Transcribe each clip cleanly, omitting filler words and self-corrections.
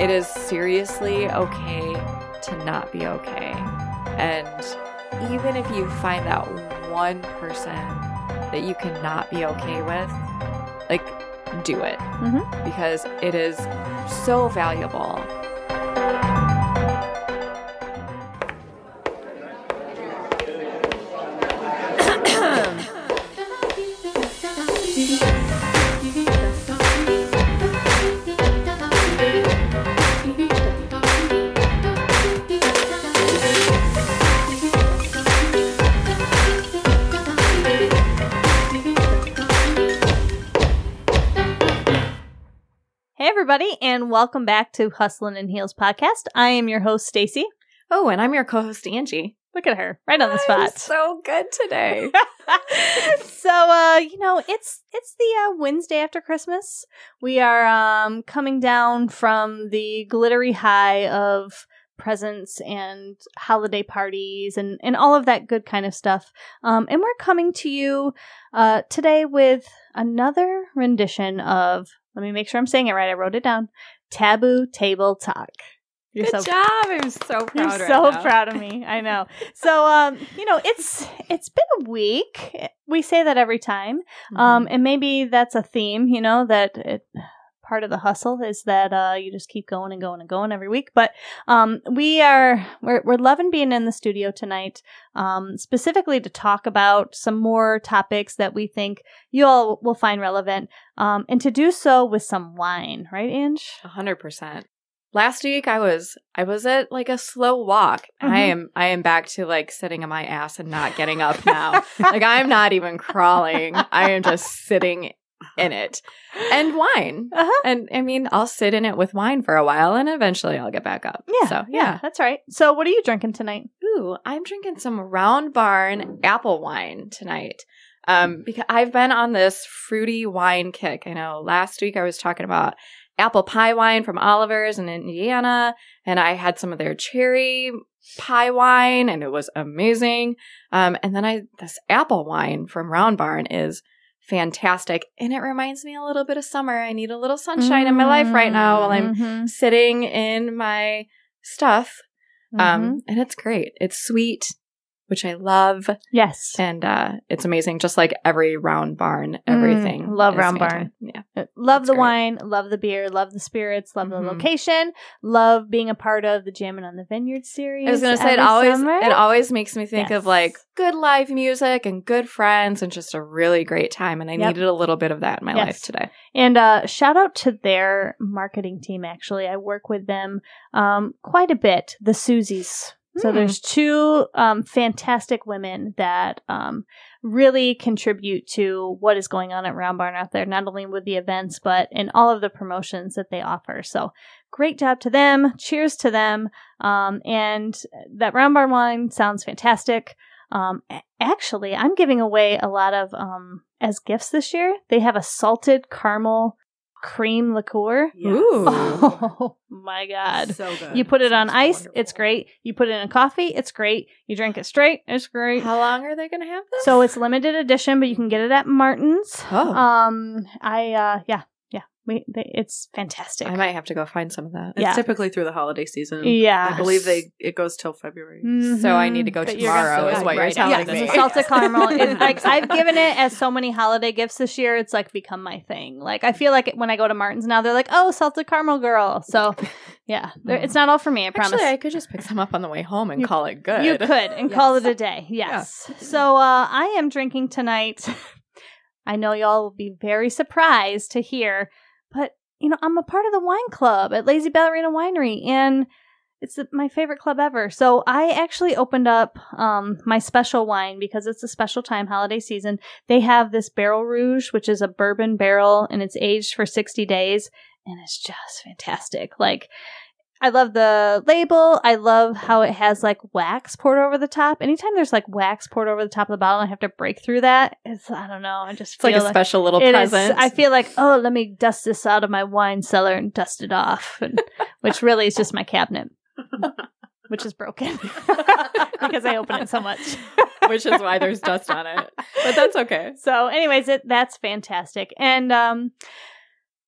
it is seriously okay to not be okay. And even if you find that one person that you cannot be okay with, like, do it. Because it is so valuable. Hey everybody, and welcome back to Hustlin' in Heels podcast. I am your host, Stacy. Oh, and I'm your co-host, Angie. Look at her, right on the spot. I'm so good today. So, it's the Wednesday after Christmas. We are coming down from the glittery high of presents and holiday parties and all of that good kind of stuff. And we're coming to you today with another rendition of, let me make sure I'm saying it right, I wrote it down, Taboo Table Talk. Good job. I'm so proud You're so right now. proud of me. I know. So, it's been a week. We say that every time. And maybe that's a theme, that part of the hustle is that you just keep going and going and going every week. But we're loving being in the studio tonight, specifically to talk about some more topics that we think you all will find relevant, and to do so with some wine, right, Ange? 100%. Last week I was at like a slow walk. I am back to like sitting on my ass and not getting up now. Like I'm not even crawling. I am just sitting in it. And wine. And I mean, I'll sit in it with wine for a while and eventually I'll get back up. Yeah. So, yeah, that's right. So what are you drinking tonight? Ooh, I'm drinking some Round Barn apple wine tonight. Because I've been on this fruity wine kick. I know last week I was talking about apple pie wine from Oliver's in Indiana, and I had some of their cherry pie wine, and it was amazing. And then this apple wine from Round Barn is fantastic, and it reminds me a little bit of summer. I need a little sunshine in my life right now while I'm sitting in my stuff, and it's great. It's sweet, which I love. Yes. And it's amazing. Just like every Round Barn, everything. Love Round Barn. Yeah. Love It's the great. wine, love the beer, love the spirits, love the location, love being a part of the Jammin' on the Vineyard series. I was going to say, it always makes me think of like good live music and good friends and just a really great time. And I needed a little bit of that in my life today. And shout out to their marketing team, actually. I work with them quite a bit, the Susies. So there's two fantastic women that really contribute to what is going on at Round Barn out there, not only with the events, but in all of the promotions that they offer. So great job to them. Cheers to them. And that Round Barn wine sounds fantastic. Actually, I'm giving away a lot of, as gifts this year, they have a salted caramel cream liqueur. Yes. Ooh. Oh my God. So good. You put it on Sounds ice, wonderful. it's great. You put it in a coffee, it's great. You drink it straight, it's great. How long are they going to have this? So it's limited edition, but you can get it at Martin's. Oh. It's fantastic. I might have to go find some of that. It's Yeah. typically through the holiday season. Yeah. I believe it goes till February. So I need to go But you're gonna tomorrow feel is what you're right. telling Yeah, me. the salted caramel. It's like I've given it as so many holiday gifts this year. It's like become my thing. Like I feel like when I go to Martin's now, they're like, "Oh, salted caramel girl." So yeah, it's not all for me. I promise. Actually, I could just pick some up on the way home and call it good. You could and call it a day. Yes. So I am drinking tonight. I know y'all will be very surprised to hear, but I'm a part of the wine club at Lazy Ballerina Winery, and it's my favorite club ever. So I actually opened up my special wine because it's a special time, holiday season. They have this Barrel Rouge, which is a bourbon barrel, and it's aged for 60 days, and it's just fantastic. Like, I love the label. I love how it has like wax poured over the top. Anytime there's like wax poured over the top of the bottle, I have to break through that. I don't know. I just feel It's like a special little it present. is. I feel like, oh, let me dust this out of my wine cellar and dust it off, which really is just my cabinet, which is broken because I open it so much. Which is why there's dust on it. But that's okay. So anyways, that's fantastic. And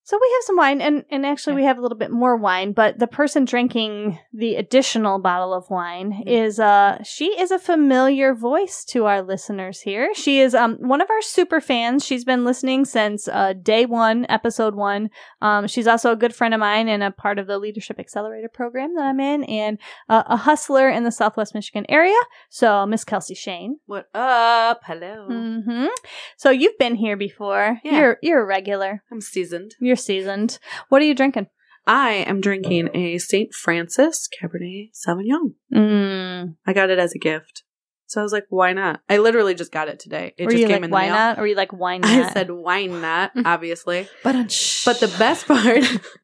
So we have some wine, and actually we have a little bit more wine, but the person drinking the additional bottle of wine is, she is a familiar voice to our listeners here. She is one of our super fans. She's been listening since day one, episode 1. She's also a good friend of mine and a part of the Leadership Accelerator program that I'm in, and a hustler in the Southwest Michigan area. So Miss Kelsey Shane. What up? Hello. Mm-hmm. So you've been here before. Yeah. You're a regular. I'm seasoned. You're seasoned. What are you drinking? I am drinking a St. Francis Cabernet Sauvignon. I got it as a gift. So I was like, why not? I literally just got it today. It Were just you came like, in the why mail. not? Or were you like, why not? I said, why not? Obviously. But the best part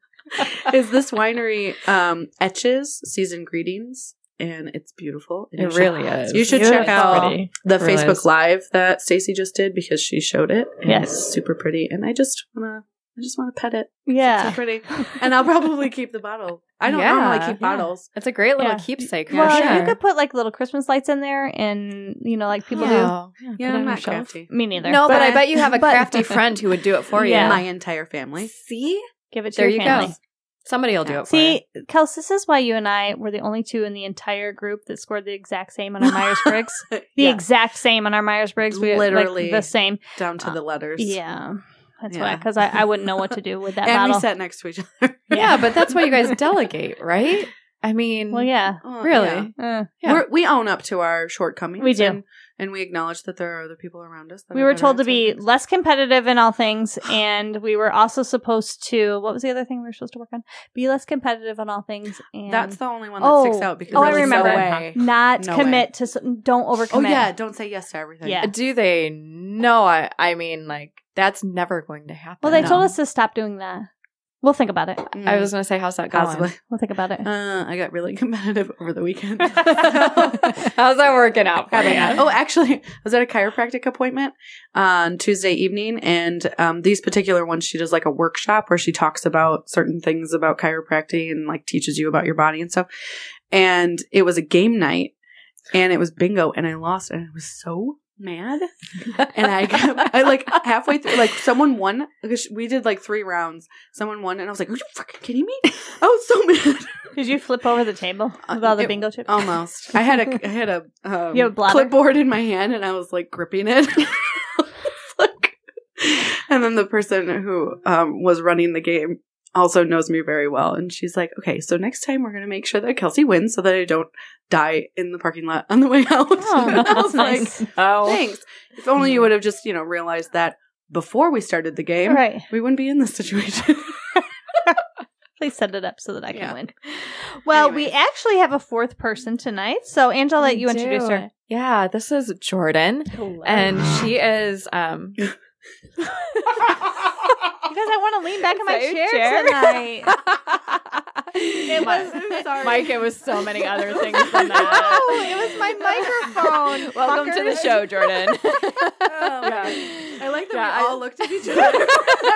is this winery etches seasoned greetings, and it's beautiful. And It you should- really is. You should Beautiful. check out Pretty. the It really Facebook is. Live that Stacey just did because she showed it. And Yes. It's super pretty. And I just want to pet it. It's so Yeah. pretty. And I'll probably keep the bottle. I don't Yeah, normally keep yeah. bottles. It's a great little Yeah. keepsake. For Well, sure. you could put like little Christmas lights in there, and like people do. Oh, Yeah, put it I'm on your not shelf. crafty. Me neither. No, but I But- bet you have a but- crafty friend who would do it for you. Yeah. My entire family. See? Give it to There your you family. go. Somebody will do it for you. See, Kels, this is why you and I were the only two in the entire group that scored the exact same on our Myers-Briggs. The Yeah, exact same on our Myers-Briggs. We had, Literally. like, the same. down to the letters. Yeah. That's Yeah. why, because I wouldn't know what to do with that And bottle. we sat next to each other. Yeah, but that's why you guys delegate, right? I mean, Well, yeah. Oh, really? yeah. Yeah. We own up to our shortcomings. We do. And we acknowledge that there are other people around us. That We are were better told to at be certain things. less competitive in all things, and we were also supposed to, what was the other thing we were supposed to work on? Be less competitive in all things. And That's the only one that sticks out because I there's remember. no way. not No commit to, don't overcommit. Oh yeah, don't say yes to everything. Yeah. do they know? I mean, like, that's never going to happen. Well, they No. told us to stop doing that. We'll think about it. Mm, I was going to say, how's that going? possibly. We'll think about it. I got really competitive over the weekend. How's that working out for you? Oh, actually, I was at a chiropractic appointment on Tuesday evening, and these particular ones, she does like a workshop where she talks about certain things about chiropractic and like teaches you about your body and stuff. And it was a game night, and it was bingo, and I lost, and I was so mad. And I like halfway through, like someone won because we did like 3 rounds. Someone won, and I was like, "Are you fucking kidding me?" I was so mad. Did you flip over the table with all the It- bingo chips? Almost. I had a You have a bladder? clipboard in my hand, and I was like gripping it. Like- and then the person who was running the game also knows me very well, and she's like, "Okay, so next time we're gonna make sure that Kelsey wins, so that I don't die in the parking lot on the way out." Oh, And I that's was like, nice. Oh, "Thanks. If only you would have just realized that before we started the game, Right. we wouldn't be in this situation." Please set it up so that I can Yeah. win. Well, we Anyways. actually have a 4th person tonight. So, Angela, let you We introduce do. her. Yeah, this is Jordan, and she is You guys, I want to lean back in my Same chair, chair. tonight. It sorry. Mike, it was so many other things than that. Oh, it was my microphone. Welcome to the fuckers. show, Jordan. Yeah. I like that Yeah, we all looked at each other.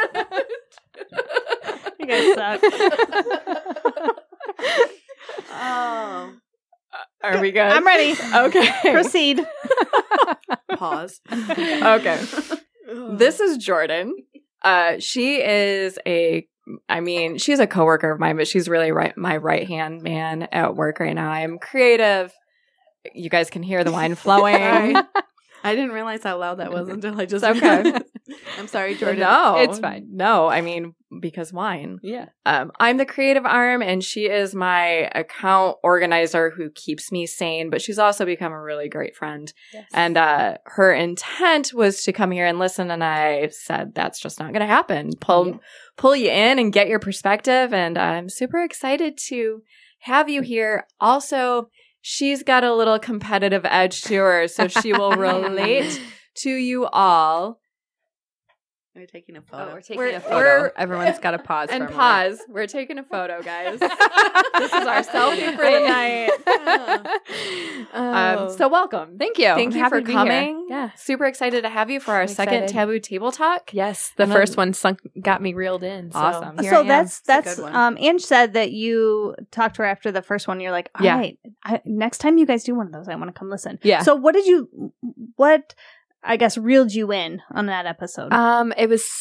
You guys suck. Oh. Are we good? I'm ready. Okay. Proceed. Pause. Okay. This is Jordan. She is she's a coworker of mine, but she's really my right-hand man at work right now. I am creative. You guys can hear the wine flowing. Sorry. I didn't realize how loud that was until I just. It's okay. realized. I'm sorry, Jordan. No, It's fine. No, I mean, because wine. Yeah. I'm the creative arm, and she is my account organizer who keeps me sane, but she's also become a really great friend. Yes. And her intent was to come here and listen, and I said, that's just not going to happen. Pull you in and get your perspective, and I'm super excited to have you here. Also, she's got a little competitive edge to her, so she will relate to you all. Are we taking a photo? we're taking We're- a photo. we're- Everyone's got to pause And for a moment. pause. We're taking a photo, guys. This is our selfie for the night. So welcome. Thank you. Thank I'm you happy for to be here. coming. Yeah. Super excited to have you for our I'm second excited. Taboo Table Talk. Yes, the And first then- one got me reeled in. So Awesome. here So I am. that's a good one. Ange said that you talked to her after the first one. You're like, all Yeah. right, next time you guys do one of those, I want to come listen. Yeah. So what I guess reeled you in on that episode? It was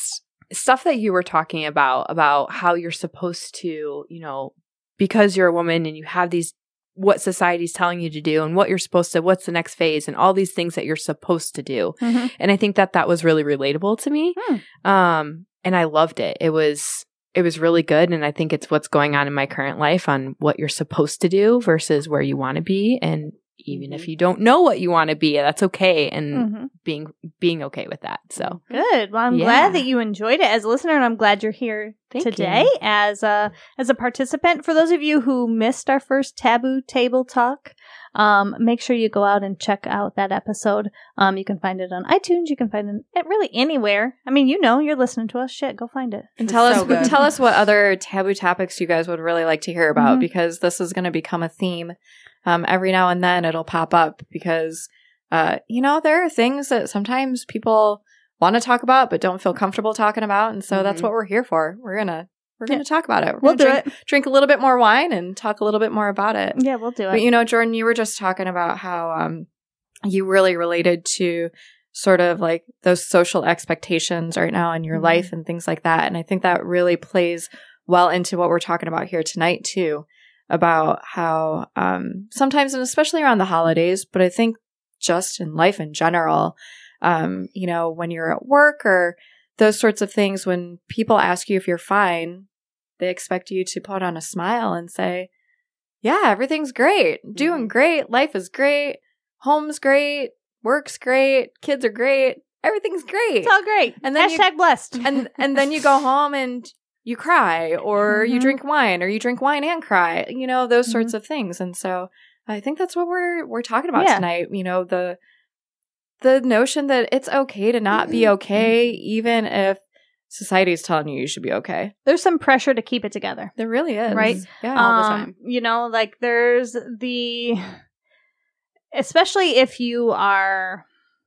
stuff that you were talking about how you're supposed to, because you're a woman and you have these, what society's telling you to do and what you're supposed to, what's the next phase and all these things that you're supposed to do. Mm-hmm. And I think that was really relatable to me. And I loved it. It was really good. And I think it's what's going on in my current life on what you're supposed to do versus where you want to be. And even if you don't know what you want to be, that's okay. And being okay with that. So good. Well, I'm glad that you enjoyed it as a listener, and I'm glad you're here today as a participant. For those of you who missed our first Taboo Table Talk, make sure you go out and check out that episode. You can find it on iTunes. You can find it really anywhere. I mean, you're listening to us. Shit, go find it. And tell us what other taboo topics you guys would really like to hear about, because this is going to become a theme. Every now and then it'll pop up because, there are things that sometimes people want to talk about but don't feel comfortable talking about. And so that's what we're here for. We're going to talk about it. We'll do it. Drink a little bit more wine and talk a little bit more about it. Yeah, we'll do it. But, Jordan, you were just talking about how you really related to sort of like those social expectations right now in your life and things like that. And I think that really plays well into what we're talking about here tonight, too. About how sometimes, and especially around the holidays, but I think just in life in general, when you're at work or those sorts of things, when people ask you if you're fine, they expect you to put on a smile and say, yeah, everything's great, doing great, life is great, home's great, work's great, kids are great, everything's great. It's all great. And then #blessed. And then you go home and you cry, or you drink wine, or you drink wine and cry, those sorts of things. And so I think that's what we're talking about tonight. The notion that it's okay to not be okay, even if society is telling you should be okay. There's some pressure to keep it together. There really is. Right? Yeah, all the time. There's especially if you are,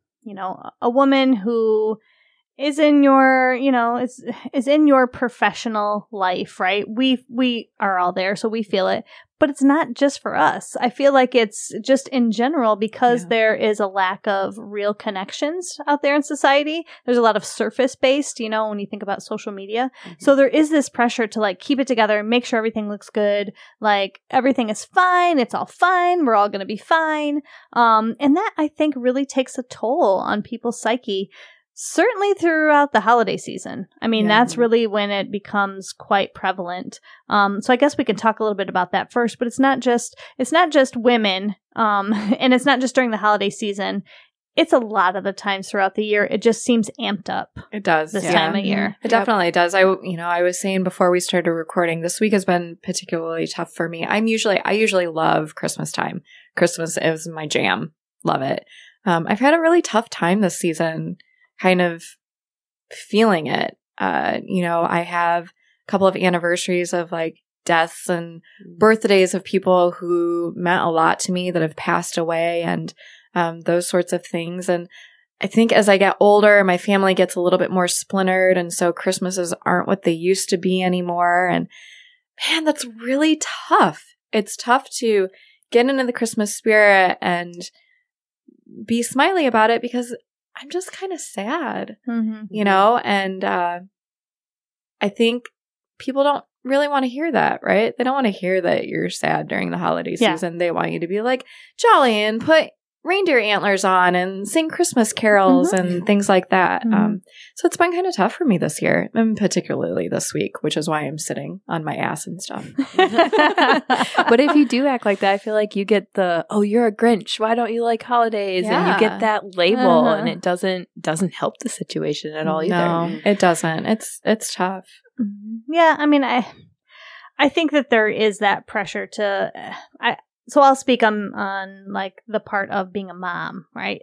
a woman who is in your, is in your professional life, right? We are all there, so we feel it. But it's not just for us. I feel like it's just in general because there is a lack of real connections out there in society. There's a lot of surface-based, when you think about social media. So there is this pressure to keep it together and make sure everything looks good. Everything is fine. It's all fine. We're all going to be fine. And that, I think, really takes a toll on people's psyche. Certainly throughout the holiday season. I mean, that's really when it becomes quite prevalent. So I guess we can talk a little bit about that first, but it's not just women, and it's not just during the holiday season. It's a lot of the times throughout the year. It just seems amped up. It does. This time of year. It definitely does. I was saying before we started recording, this week has been particularly tough for me. I usually love Christmas time. Christmas is my jam. Love it. I've had a really tough time this season, kind of feeling it. I have a couple of anniversaries of deaths and birthdays of people who meant a lot to me that have passed away, and those sorts of things. And I think as I get older, my family gets a little bit more splintered, and so Christmases aren't what they used to be anymore. And man, that's really tough. It's tough to get into the Christmas spirit and be smiley about it because I'm just kind of sad, and I think people don't really want to hear that, right? They don't want to hear that you're sad during the holiday season. They want you to be jolly and put reindeer antlers on and sing Christmas carols and things like that. So it's been kind of tough for me this year, and particularly this week, which is why I'm sitting on my ass and stuff. But if you do act like that, I feel like you get you're a Grinch. Why don't you like holidays? And you get that label, and it doesn't help the situation at all either. No, it doesn't. It's tough. Yeah, I mean, I think that there is that pressure to. So I'll speak on the part of being a mom, right?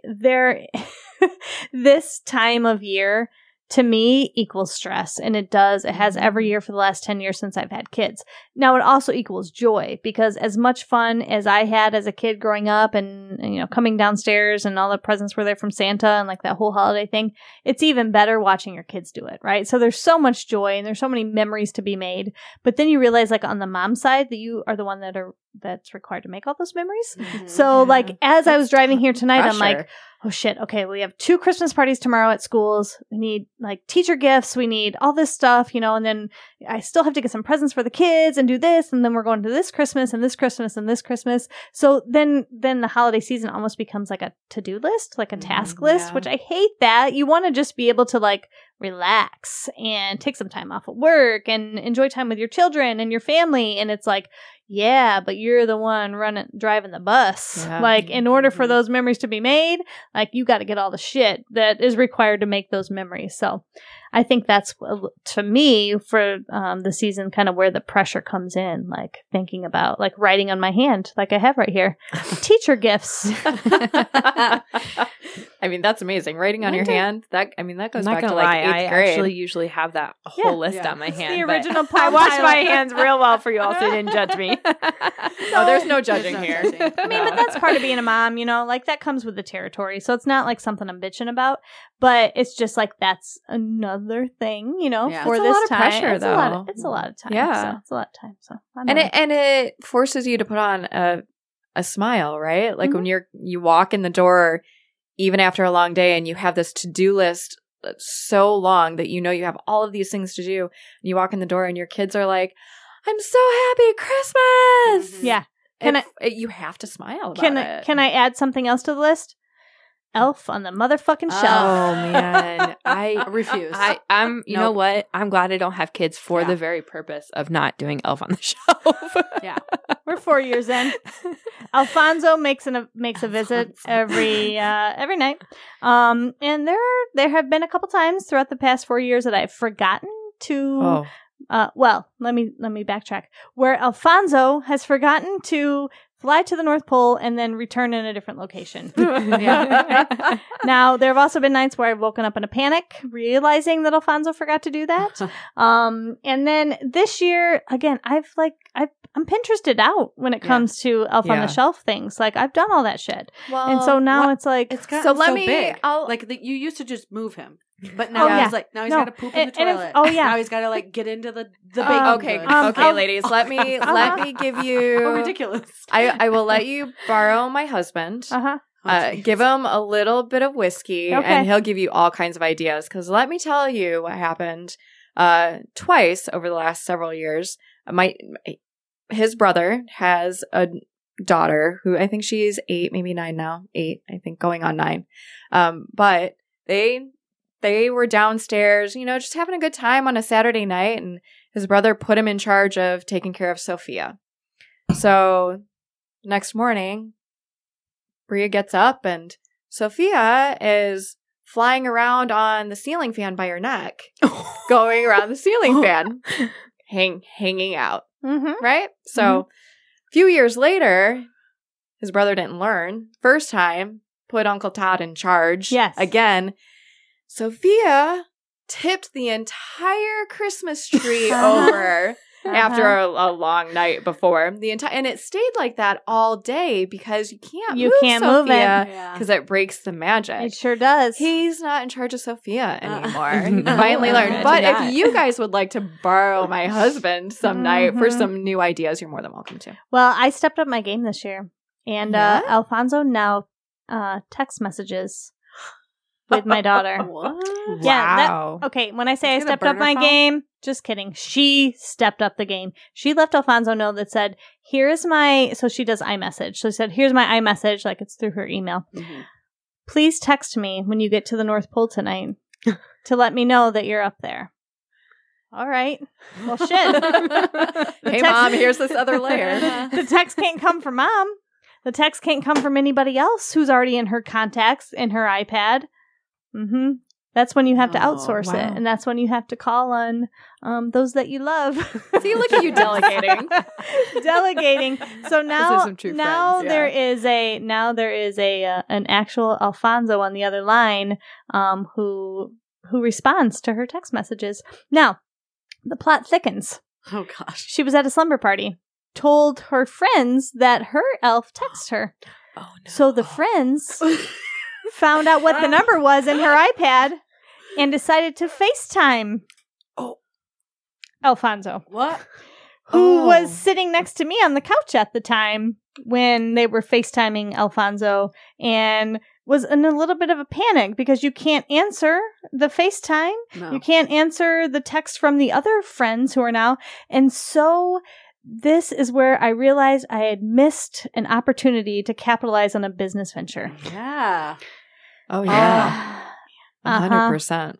This time of year to me equals stress, and it has every year for the last 10 years since I've had kids. Now it also equals joy, because as much fun as I had as a kid growing up and coming downstairs and all the presents were there from Santa and that whole holiday thing, it's even better watching your kids do it, right? So there's so much joy and there's so many memories to be made. But then you realize on the mom side that you are the one that are that's required to make all those memories. So like as I was driving here tonight, I'm like, oh shit, okay, we have 2 Christmas parties tomorrow at schools. We need like teacher gifts. We need all this stuff, you know, and then I still have to get some presents for the kids and do this. And then we're going to this Christmas and this Christmas and this Christmas. So then the holiday season almost becomes like a to-do list, like a task list, which I hate that. You want to just be able to like relax and take some time off of work and enjoy time with your children and your family. And it's like, yeah, but you're the one driving the bus. Yeah. Like, in order for those memories to be made, like, you got to get all the shit that is required to make those memories. So I think that's, to me, for the season, kind of where the pressure comes in, like thinking about, like writing on my hand, like I have right here, teacher gifts. I mean, that's amazing. Writing on your hand, that goes back to like lie, 8th I grade. actually usually have that whole list on my It's hand. the but original I Palm wash Pilot. my hands real well for you all, so you didn't judge me. Oh, there's no judging here. I mean, but that's part of being a mom, you know, like that comes with the territory. So it's not like something I'm bitching about, but it's just like that's another thing, you know, Yeah. for It's a this lot of time. pressure, It's a lot though. it's a lot of time. Yeah. So it's a lot of time. So I don't And know. it forces you to put on a smile, right? Like when you walk in the door, even after a long day, and you have this to-do list that's so long that you know you have all of these things to do, and you walk in the door and your kids are like, "I'm so happy, Christmas!" Yeah. You have to smile about it. Can I add something else to the list? Elf on the motherfucking shelf. Oh man, I refuse. I'm. You know Nope. what? I'm glad I don't have kids for the very purpose of not doing Elf on the Shelf. Yeah. We're 4 years in. Alfonso makes a visit every night. And there have been a couple times throughout the past 4 years that I've forgotten to. Well, let me backtrack. Where Alfonso has forgotten to fly to the North Pole and then return in a different location. Now, there have also been nights where I've woken up in a panic, realizing that Alfonso forgot to do that. And then this year, again, I'm Pinterested out when it comes to Elf on the Shelf things. Like, I've done all that shit. Well, And so now it's like, It's gotten So let me- big. I'll- Like you used to just move him, but now Oh, he's like he's got to poop in the And if- toilet. oh, yeah. Now he's got to like get into the big. okay, I'll- ladies, let me give you. Oh, ridiculous. I will let you borrow my husband. Give him a little bit of whiskey, Okay. and he'll give you all kinds of ideas. Because let me tell you what happened twice over the last several years. His brother has a daughter who I think she's 8, maybe 9 now. 8, I think, going on 9. But they were downstairs, you know, just having a good time on a Saturday night, and his brother put him in charge of taking care of Sophia. So next morning, Bria gets up and Sophia is flying around on the ceiling fan by her neck, going around the ceiling fan, hanging out, right? So a few years later, his brother didn't learn. First time, put Uncle Todd in charge. Yes. Again, Sophia tipped the entire Christmas tree over after a long night before. And it stayed like that all day because you can't move Sophia because it breaks the magic. It sure does. He's not in charge of Sophia anymore. He finally learned. But if you guys would like to borrow my husband some night for some new ideas, you're more than welcome to. Well, I stepped up my game this year. And Alfonso now text messages with my daughter. What? Yeah. Wow. Okay, when I say I Is it a stepped up burner my phone? game, just kidding. She stepped up the game. She left Alfonso a note that said, here's my, so she does iMessage. So she said, here's my iMessage, like it's through her email. Mm-hmm. Please text me when you get to the North Pole tonight to let me know that you're up there. All right. Well, shit. Hey, Mom, here's this other layer. The text can't come from Mom. The text can't come from anybody else who's already in her contacts in her iPad. That's when you have to outsource it, and that's when you have to call on those that you love. See, look at you delegating. Delegating. So now, Those are some true friends, yeah. there is an actual Alfonso on the other line, who responds to her text messages. Now, the plot thickens. Oh gosh. She was at a slumber party, told her friends that her elf texted her. Oh, no. So the friends found out what the number was in her iPad and decided to FaceTime Alfonso, What? who was sitting next to me on the couch at the time when they were FaceTiming Alfonso, and was in a little bit of a panic because you can't answer the FaceTime. No. You can't answer the text from the other friends who are now. And so this is where I realized I had missed an opportunity to capitalize on a business venture. Yeah. Oh, yeah. Uh-huh. 100%.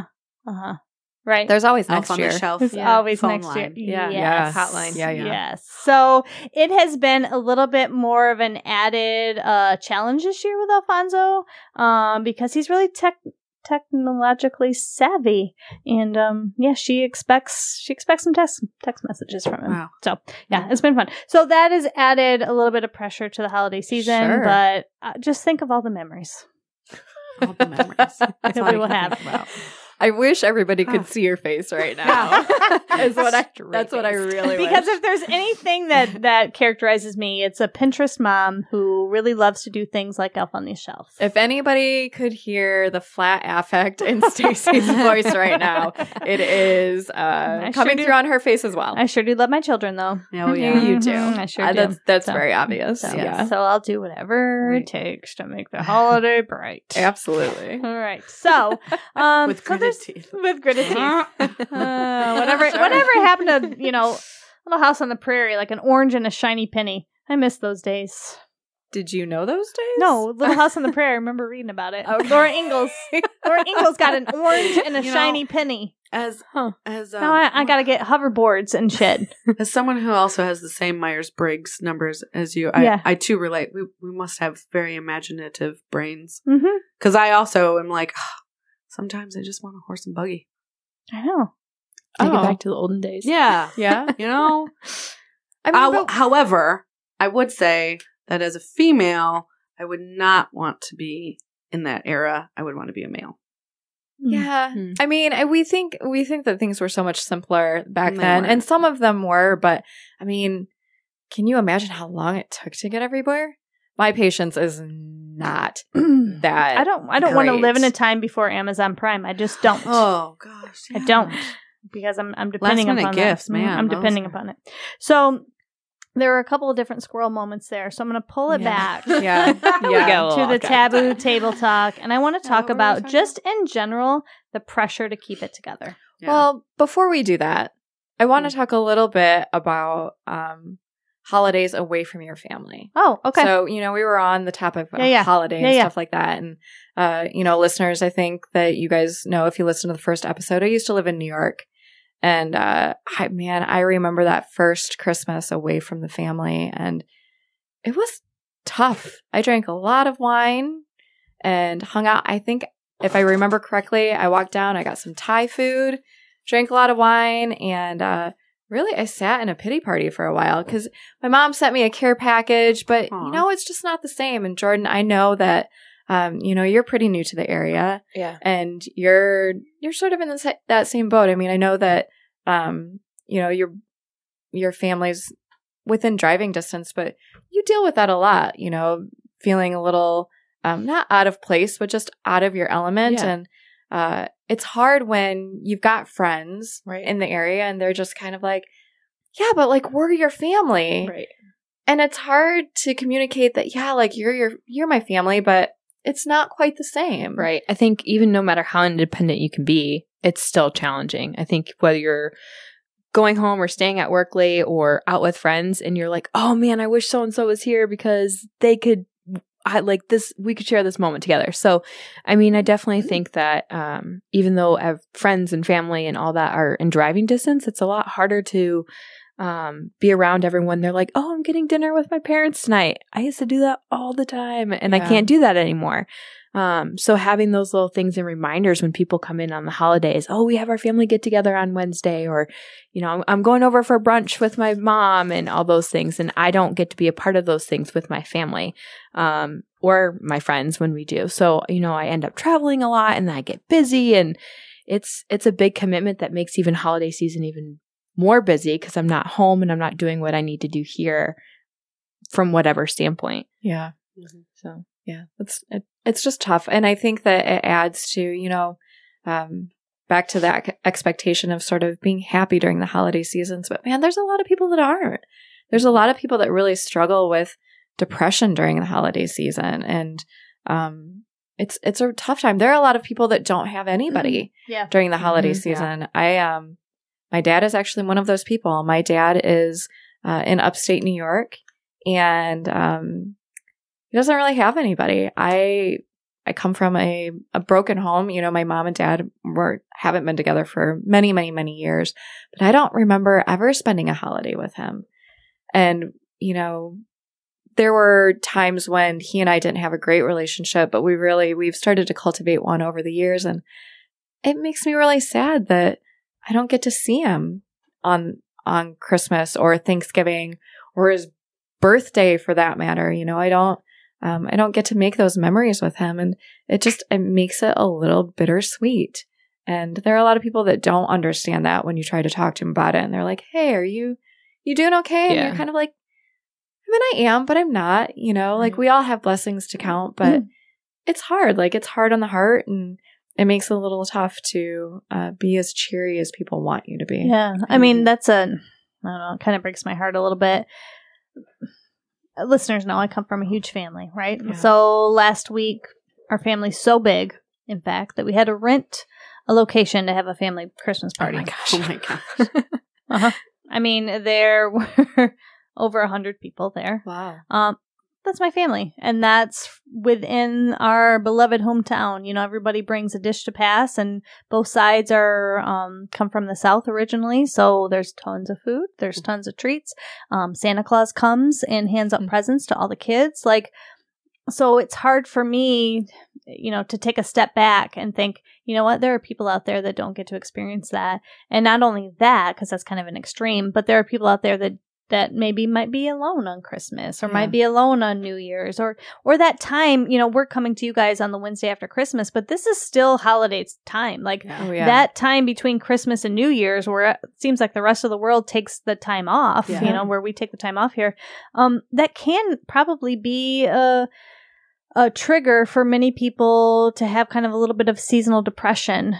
Right. There's always Elf next on year. the shelf. There's always Phone next line. year. Yeah. Yes. Yeah. Hotline. Yeah. Yes. So it has been a little bit more of an added challenge this year with Alfonso because he's really technologically savvy, and she expects some text messages from him. Wow. So it's been fun. So that has added a little bit of pressure to the holiday season, Sure. but just think of all the memories All the memories. That's all that I we will can have. think about. I wish everybody could see your face right now. That's what I really Because wish. if there's anything that characterizes me, it's a Pinterest mom who really loves to do things like Elf on the Shelf. If anybody could hear the flat affect in Stacey's voice right now, it is coming through on her face as well. I sure do love my children, though. Oh, yeah. You do. I sure do. That's So- very obvious. So, Yeah. so I'll do whatever it takes to make the holiday bright. Absolutely. All right. So, With so gritted there's- teeth. With gritted teeth. Whatever happened to, Little House on the Prairie, like an orange and a shiny penny. I miss those days. Did you know those days? No, Little House on the Prairie. I remember reading about it. Okay. Laura Ingalls got an orange and a shiny penny. As Now I got to get hoverboards and shit. as someone who also has the same Myers-Briggs numbers as you, Yeah. I too relate. We must have very imaginative brains. Mm-hmm. Because I also am like, sometimes I just want a horse and buggy. I know. Take Oh. it back to the olden days. Yeah. Yeah. You know? I mean, but- However, I would say that as a female, I would not want to be in that era. I would want to be a male. yeah. Hmm. I mean, we think that things were so much simpler back They then, were. and some of them were, but I mean, can you imagine how long it took to get everywhere? My patience is not that. I don't want to Great. live in a time before Amazon Prime. I just don't. Oh, gosh. I don't, because I'm depending Last-minute upon gifts, that. man. I'm Those depending are- upon it. So there were a couple of different squirrel moments there. So I'm going to pull it back. Yeah. Yeah. To the taboo table talk, and I want to talk what were we about talking just in general the pressure to keep it together. Yeah. Well, before we do that, I want to talk a little bit about holidays away from your family. Oh, okay. So, we were on the topic of Yeah. holiday and Yeah. stuff like that. And, listeners, I think that you guys know, if you listen to the first episode, I used to live in New York. And, I remember that first Christmas away from the family, and it was tough. I drank a lot of wine and hung out. I think, if I remember correctly, I walked down, I got some Thai food, drank a lot of wine, and, really, I sat in a pity party for a while because my mom sent me a care package, but Aw. it's just not the same. And Jordan, I know that you're pretty new to the area, Yeah. and you're sort of in that same boat. I mean, I know that your family's within driving distance, but you deal with that a lot. Feeling a little not out of place, but just out of your element, Yeah. and it's hard when you've got friends Right. in the area and they're just kind of like, yeah, but like we're your family. Right. And it's hard to communicate that, yeah, like you're my family, but it's not quite the same. Right. I think even no matter how independent you can be, it's still challenging. I think whether you're going home or staying at work late or out with friends and you're like, oh man, I wish so-and-so was here because they could, we could share this moment together. So, I mean, I definitely think that even though I have friends and family and all that are in driving distance, it's a lot harder to be around everyone. They're like, oh, I'm getting dinner with my parents tonight. I used to do that all the time and I Yeah. can't do that anymore. So having those little things and reminders when people come in on the holidays, oh, we have our family get together on Wednesday, or, I'm going over for brunch with my mom and all those things. And I don't get to be a part of those things with my family, or my friends when we do. So, I end up traveling a lot and then I get busy, and it's a big commitment that makes even holiday season even more busy because I'm not home and I'm not doing what I need to do here from whatever standpoint. Yeah. So Yeah. It's just tough. And I think that it adds to, back to that expectation of sort of being happy during the holiday seasons. But man, there's a lot of people that aren't. There's a lot of people that really struggle with depression during the holiday season. And it's a tough time. There are a lot of people that don't have anybody during the holiday season. Yeah. My dad is actually one of those people. My dad is in upstate New York, and he doesn't really have anybody. I come from a broken home. You know, my mom and dad haven't been together for many, many, many years, but I don't remember ever spending a holiday with him. And, you know, there were times when he and I didn't have a great relationship, but we've started to cultivate one over the years. And it makes me really sad that I don't get to see him on Christmas or Thanksgiving or his birthday for that matter. You know, I don't get to make those memories with him, and it makes it a little bittersweet. And there are a lot of people that don't understand that when you try to talk to them about it, and they're like, "Hey, are you doing okay?" And you're kind of like, "I mean, I am, but I'm not." You know, like we all have blessings to count, but it's hard. Like it's hard on the heart, and it makes it a little tough to be as cheery as people want you to be. Yeah, I mean, I don't know, it kind of breaks my heart a little bit. Listeners know I come from a huge family, right? Yeah. So last week, our family's so big, in fact, that we had to rent a location to have a family Christmas party. Oh my gosh. Uh-huh. I mean, there were over 100 people there. Wow. That's my family, and that's within our beloved hometown. You know, everybody brings a dish to pass, and both sides are come from the South originally, so there's tons of food, there's tons of treats. Santa Claus comes and hands out presents to all the kids. Like, so it's hard for me, you know, to take a step back and think, you know what, there are people out there that don't get to experience that, and not only that, because that's kind of an extreme, but there are people out there that maybe might be alone on Christmas or might be alone on New Year's or that time, you know, we're coming to you guys on the Wednesday after Christmas, but this is still holiday time. Like that time between Christmas and New Year's where it seems like the rest of the world takes the time off, you know, where we take the time off here. That can probably be a trigger for many people to have kind of a little bit of seasonal depression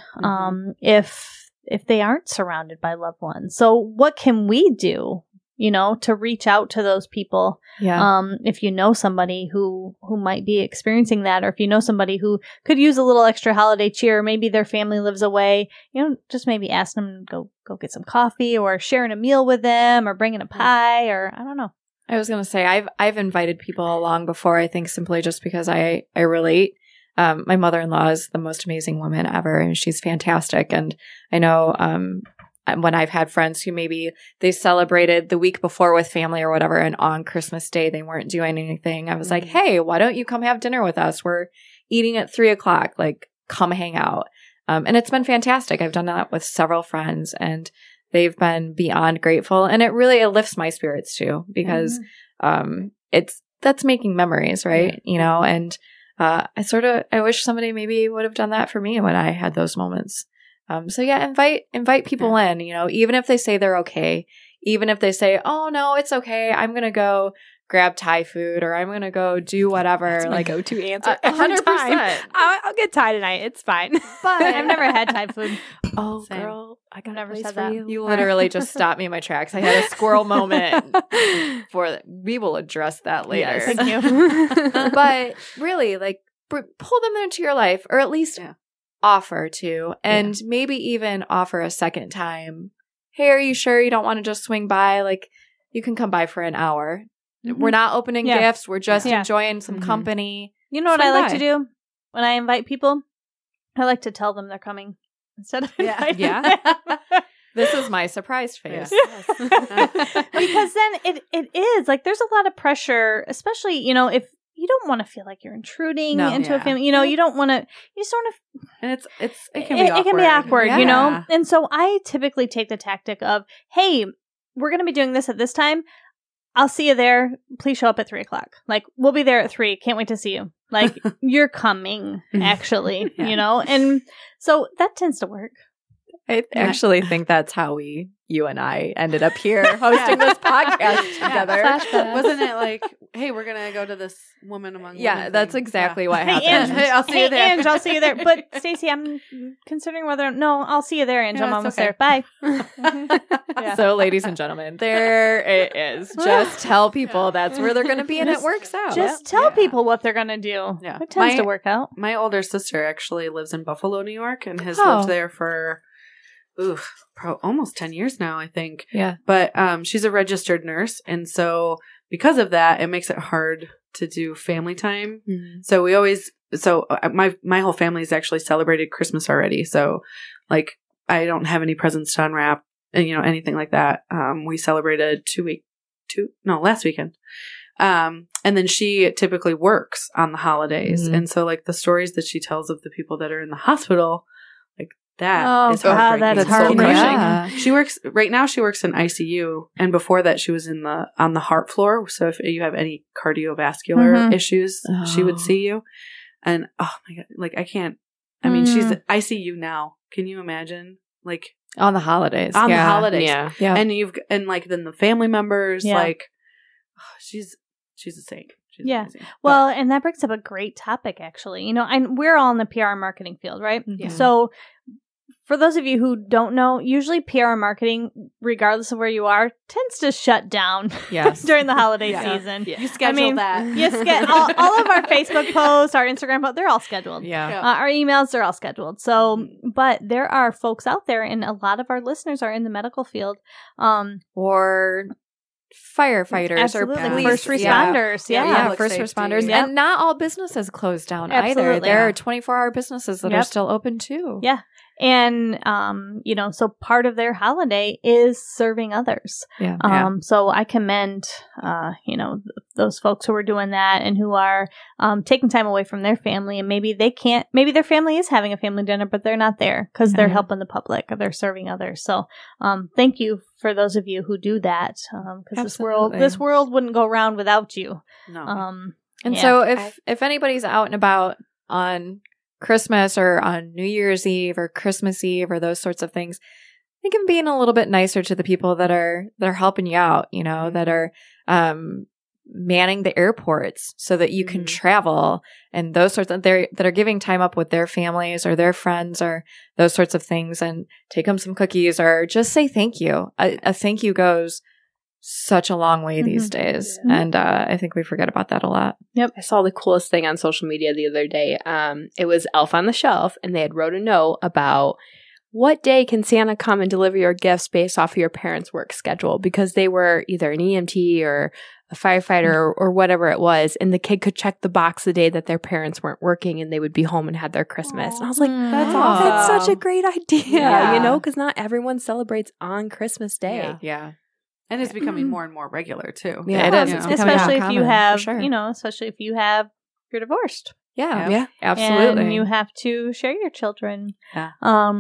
if they aren't surrounded by loved ones. So what can we do, you know, to reach out to those people? If you know somebody who might be experiencing that, or if you know somebody who could use a little extra holiday cheer, maybe their family lives away, you know, just maybe ask them to go get some coffee, or sharing a meal with them, or bringing a pie, or I don't know. I was going to say, I've invited people along before, I think simply just because I relate. My mother-in-law is the most amazing woman ever, and she's fantastic. And I know, when I've had friends who maybe they celebrated the week before with family or whatever, and on Christmas Day, they weren't doing anything. I was like, hey, why don't you come have dinner with us? We're eating at 3:00. Like, come hang out. And it's been fantastic. I've done that with several friends, and they've been beyond grateful. And it lifts my spirits too, because that's making memories, right? You know, and I wish somebody maybe would have done that for me when I had those moments. So yeah, invite people in, you know, even if they say they're okay, even if they say, oh no, it's okay, I'm going to go grab Thai food, or I'm going to go do whatever. That's my go-to answer. 100%. I'll get Thai tonight. It's fine. But I've never had Thai food. Oh, Same. girl, I got never a place said for that. you. You literally just stopped me in my tracks. I had a squirrel moment for that. We will address that later. Yes, thank you. But really, like, pull them into your life, or at least offer to, and maybe even offer a second time. Hey, are you sure you don't want to just swing by? Like, you can come by for an hour. We're not opening gifts. We're just enjoying some company. You know what I like to do when I invite people? I like to tell them they're coming instead of inviting them. This is my surprise face. Because then it is like there's a lot of pressure, especially, you know, if you don't want to feel like you're intruding into a family. You know, you just want to. And it can be awkward. It can be awkward, you know. And so I typically take the tactic of, hey, we're going to be doing this at this time. I'll see you there. Please show up at 3:00. Like, we'll be there at 3. Can't wait to see you. Like, you're coming, actually, you know. And so that tends to work. I actually think that's how you and I ended up here hosting this podcast together. Wasn't it like, hey, we're going to go to this woman among women? Yeah, that's thing? exactly what Hey, happened. Ange, I'll see you there. Ange, I'll see you there. But Stacey, I'm considering whether no, I'll see you there, Ange. Yeah, I'm it's almost okay. there. Bye. Yeah. So, ladies and gentlemen, there it is. Just tell people that's where they're going to be, and it works out. Just tell Yeah. people what they're gonna do. Yeah. It tends My- to work out. My older sister actually lives in Buffalo, New York, and has Oh. lived there for almost 10 years now, I think. Yeah. But she's a registered nurse, and so because of that, it makes it hard to do family time. So we always my whole family has actually celebrated Christmas already. So like I don't have any presents to unwrap, and anything like that. We celebrated last weekend. And then she typically works on the holidays. Mhm. And so like the stories that she tells of the people that are in the hospital, like that Oh, is God, heartbreaking. that's It's so heartbreaking. crushing. Yeah. She works in ICU, and before that she was on the heart floor. So if you have any cardiovascular Mhm. issues, she would Oh. see you. And oh my God, like I can't, I mean, she's Mm. ICU now. Can you imagine? Like On the holidays. on the yeah. holidays. Yeah. Yeah. And like then the family members, Yeah. like she's a saint. She's Yeah. amazing. Well, and that brings up a great topic, actually. We're all in the PR marketing field, right? Yeah. So, for those of you who don't know, usually PR marketing, regardless of where you are, tends to shut down Yes. during the holiday Yeah. season. Yeah. You schedule that. Yes, all of our Facebook posts, our Instagram posts, they're all scheduled. Yeah. Yeah. Our emails, they're all scheduled. So, Mhm. but there are folks out there, and a lot of our listeners are in the medical field. Or firefighters Absolutely. or police. First Yeah. responders. Yeah. Yeah. Yeah, Public first safety. responders. Yep. And not all businesses close down either. Absolutely. There Yeah. are 24-hour businesses that are Yep. still open too. Yeah. And, so part of their holiday is serving others. Yeah. So I commend, those folks who are doing that and who are taking time away from their family, and maybe their family is having a family dinner, but they're not there because they're Yeah. helping the public or they're serving others. So, thank you for those of you who do that. Because Absolutely. this world wouldn't go round without you. No. And Yeah. so if anybody's out and about on Christmas or on New Year's Eve or Christmas Eve or those sorts of things, I think I'm being a little bit nicer to the people that are helping you out, that are manning the airports so that you can Mhm. travel, and those sorts of that are giving time up with their families or their friends or those sorts of things, and take them some cookies or just say thank you. A thank you goes such a long way these days, Mhm. and I think we forget about that a lot. I saw the coolest thing on social media the other day. It was Elf on the Shelf, and they had wrote a note about what day can Santa come and deliver your gifts based off of your parents' work schedule, because they were either an EMT or a firefighter or whatever it was, and the kid could check the box the day that their parents weren't working and they would be home and had their Christmas. And I was like, That's Aw. awesome. that's such a great idea, Yeah. because not everyone celebrates on Christmas Day. Yeah. Yeah. And it's becoming more and more regular too. Yeah, it is. You It's know? becoming Especially more if you common, have, for sure. you're divorced. Yeah. Yeah. Absolutely. And you have to share your children Yeah.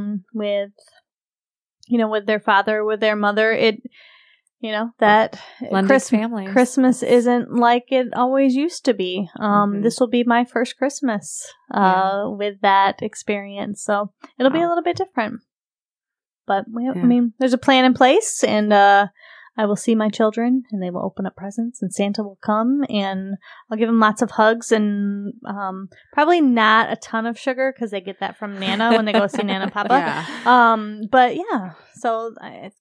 with their father, with their mother. That Blended families. Christmas isn't like it always used to be. Mhm. This will be my first Christmas with that experience. So it'll be a Wow. little bit different. But Yeah. there's a plan in place, and I will see my children, and they will open up presents, and Santa will come, and I'll give them lots of hugs, and probably not a ton of sugar because they get that from Nana when they go see Nana and Papa. Yeah. But yeah, so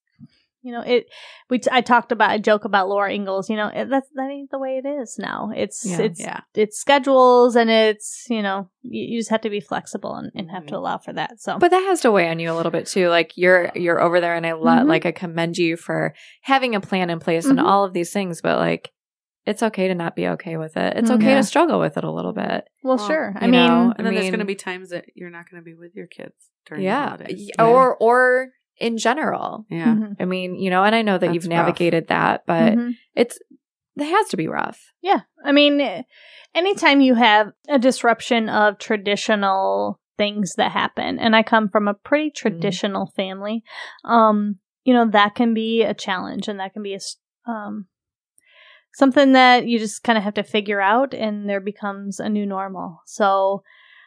I joke about Laura Ingalls. That ain't the way it is now. It's Yeah. it's schedules, and it's you just have to be flexible and have to allow for that. So, But that has to weigh on you a little bit too. Like you're over there, and Mhm. I commend you for having a plan in place and Mhm. all of these things. But like, it's okay to not be okay with it. It's Mhm. okay Yeah. to struggle with it a little bit. well, Well, sure. I you mean, know, And then there's mean- going to be times that you're not going to be with your kids during the Yeah. holidays. Or in general. Yeah. mhm. I mean, and I know that That's you've rough. navigated that, but Mhm. it has to be rough. Yeah. I mean, anytime you have a disruption of traditional things that happen, and I come from a pretty traditional family, that can be a challenge, and that can be something that you just kind of have to figure out, and there becomes a new normal. So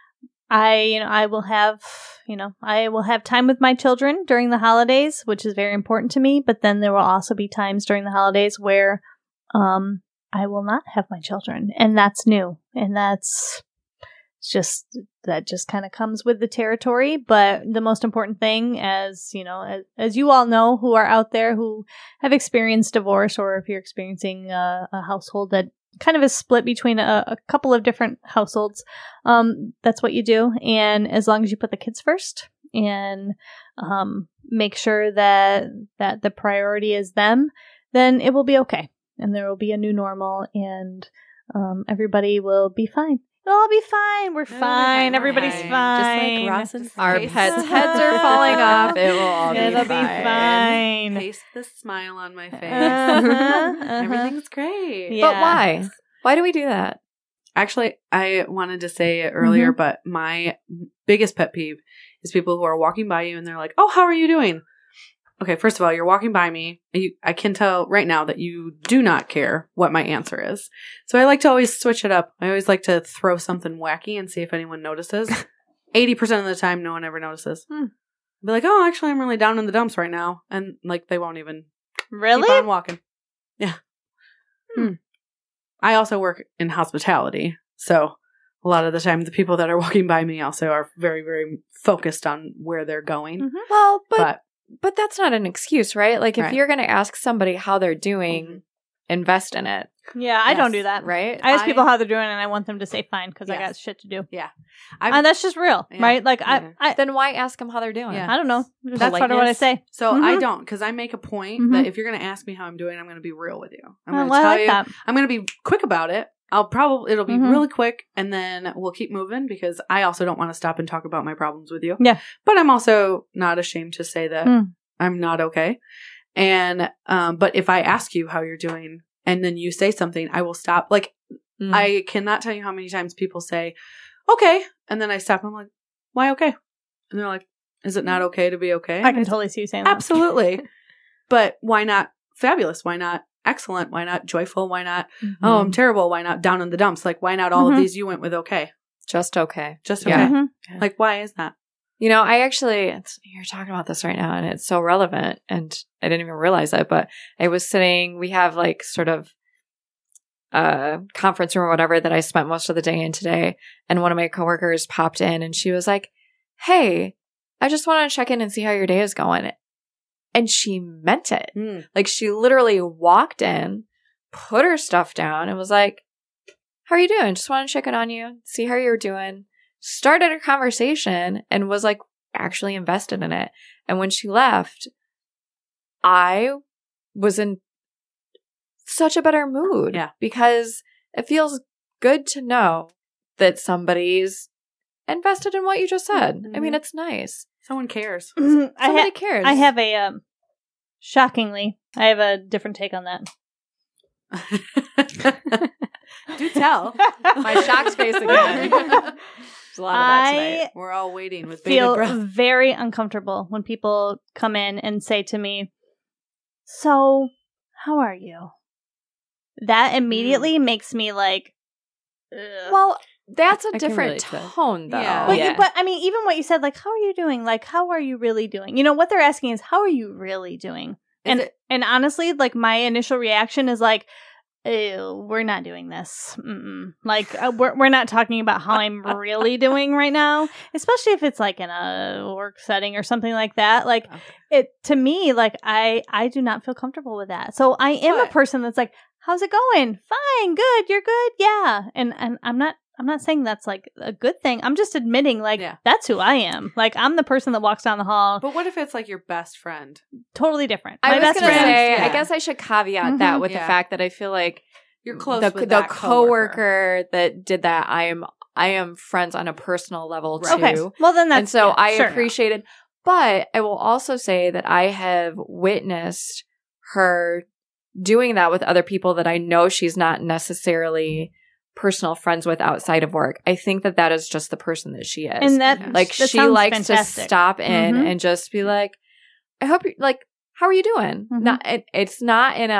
I will have time with my children during the holidays, which is very important to me. But then there will also be times during the holidays where I will not have my children, and that's new, and that just kind of comes with the territory. But the most important thing, as you all know, who are out there who have experienced divorce, or if you're experiencing a household that kind of is split between a couple of different households, that's what you do. And as long as you put the kids first and make sure that the priority is them, then it will be okay. And there will be a new normal, and everybody will be fine. It'll all be fine. We're fine. Everybody's fine. Just like Ross and Our pets' heads are falling off. It will all It'll be be fine. fine. Paste the smile on my face. Uh-huh. Everything's great. Yeah. But why? Why do we do that? Actually, I wanted to say it earlier, but my biggest pet peeve is people who are walking by you and they're like, "Oh, how are you doing?" Okay, first of all, you're walking by me. I can tell right now that you do not care what my answer is. So I like to always switch it up. I always like to throw something wacky and see if anyone notices. 80% of the time, no one ever notices. I'll be like, "Oh, actually, I'm really down in the dumps right now." And like, they won't even Really? keep on walking. Yeah. I also work in hospitality. So a lot of the time, the people that are walking by me also are very, very focused on where they're going. Mhm. Well, but that's not an excuse, right? Like if Right. you're going to ask somebody how they're doing, invest in it, Yeah, I don't do that. right? I ask people how they're doing, and I want them to say fine because I Yes. got shit to do. Yeah. And that's just real, Yeah. right? Like Yeah. Then why ask them how they're doing? Yeah. I don't know. That's part of what I Politeness. say. So I Mhm. don't, because I make a point Mhm. that if you're going to ask me how I'm doing, I'm going to be real with you. I'm going to Well, I tell like you. that. I'm going to be quick about it. It'll be Mhm. really quick, and then we'll keep moving because I also don't want to stop and talk about my problems with you. Yeah. But I'm also not ashamed to say that Mm. I'm not okay. And, but if I ask you how you're doing and then you say something, I will stop. Like, Mm. I cannot tell you how many times people say, "Okay." And then I stop. I'm like, "Why okay?" And they're like, "Is it not okay to be okay?" I can totally see you saying that. Absolutely. But why not fabulous? Why not excellent? Why not joyful? Why not, Mm-hmm. oh, I'm terrible? Why not down in the dumps? Like, why not all Mhm. of these you went with okay? Just okay. Just okay. Yeah. Mhm. Like, why is that? You're talking about this right now, and it's so relevant, and I didn't even realize it, but we have like sort of a conference room or whatever that I spent most of the day in today, and one of my coworkers popped in, and she was like, "Hey, I just want to check in and see how your day is going." And she meant it. Like, she literally walked in, put her stuff down, and was like, "How are you doing? Just want to check in on you, see how you're doing." Started a conversation and was like actually invested in it. And when she left, I was in such a better mood. Yeah. Because it feels good to know that somebody's invested in what you just said. I mean, it's nice. Someone cares. Somebody cares. I have a shockingly, I have a different take on that. Do tell. My shocked face again. There's a lot of that tonight. We're all waiting with bated feel breath. very uncomfortable when people come in and say to me, "So, how are you?" That immediately makes me like, ugh. Well, that's a I can different relate to that. tone, though. Yeah. But I mean, even what you said, like, how are you doing? Like, how are you really doing? You know, what they're asking is, how are you really doing? And honestly, like, my initial reaction is like, ew, we're not doing this. Mm-mm. Like, we're not talking about how I'm really doing right now, especially if it's like in a work setting or something like that. Like, it to me, like, I do not feel comfortable with that. So I am a person that's like, how's it going? Fine, good, you're good, yeah. And I'm not saying that's like a good thing. I'm just admitting, like, that's who I am. Like, I'm the person that walks down the hall. But what if it's like your best friend? Totally different. I My was best going to friend. say, Yeah. I guess I should caveat that with the fact that I feel like You're close the with that coworker that did that. I am friends on a personal level too. Okay, well then that's and so I sure. appreciated. But I will also say that I have witnessed her doing that with other people that I know she's not necessarily personal friends with outside of work. I think that is just the person that she is. And that like that she sounds likes fantastic. to stop in and just be like, "I hope you're like, how are you doing?" Mhm. Not it's not in a,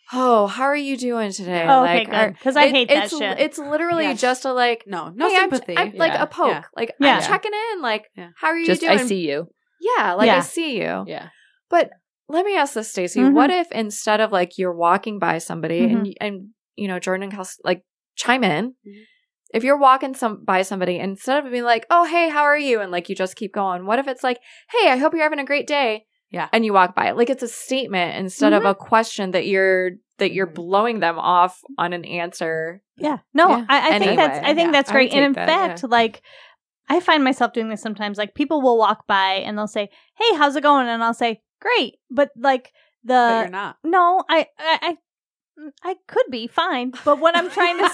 oh, how are you doing today? Oh, okay, good. Because I hate that it's, shit. It's literally Yes. just a like, No hey, sympathy. I'm like Yeah. a poke. Yeah. Like, Yeah. I'm checking in. Like, Yeah. how are you Just doing? I see you. Yeah, like Yeah. I see you. Yeah. But let me ask this, Stacey. Mhm. What if instead of like you're walking by somebody and you know, Jordan and Kelsey like chime in. Mhm. If you're walking by somebody, instead of being like, oh, hey, how are you? And like you just keep going. What if it's like, hey, I hope you're having a great day. Yeah. And you walk by. Like it's a statement instead of a question that you're blowing them off on an answer. Yeah. No, Yeah. I think Anyway, I think yeah, that's I great. would And in take that, fact, like I find myself doing this sometimes. Like people will walk by and they'll say, "Hey, how's it going?" And I'll say, "Great." But like But you're not. no, I could be fine. But what I'm trying to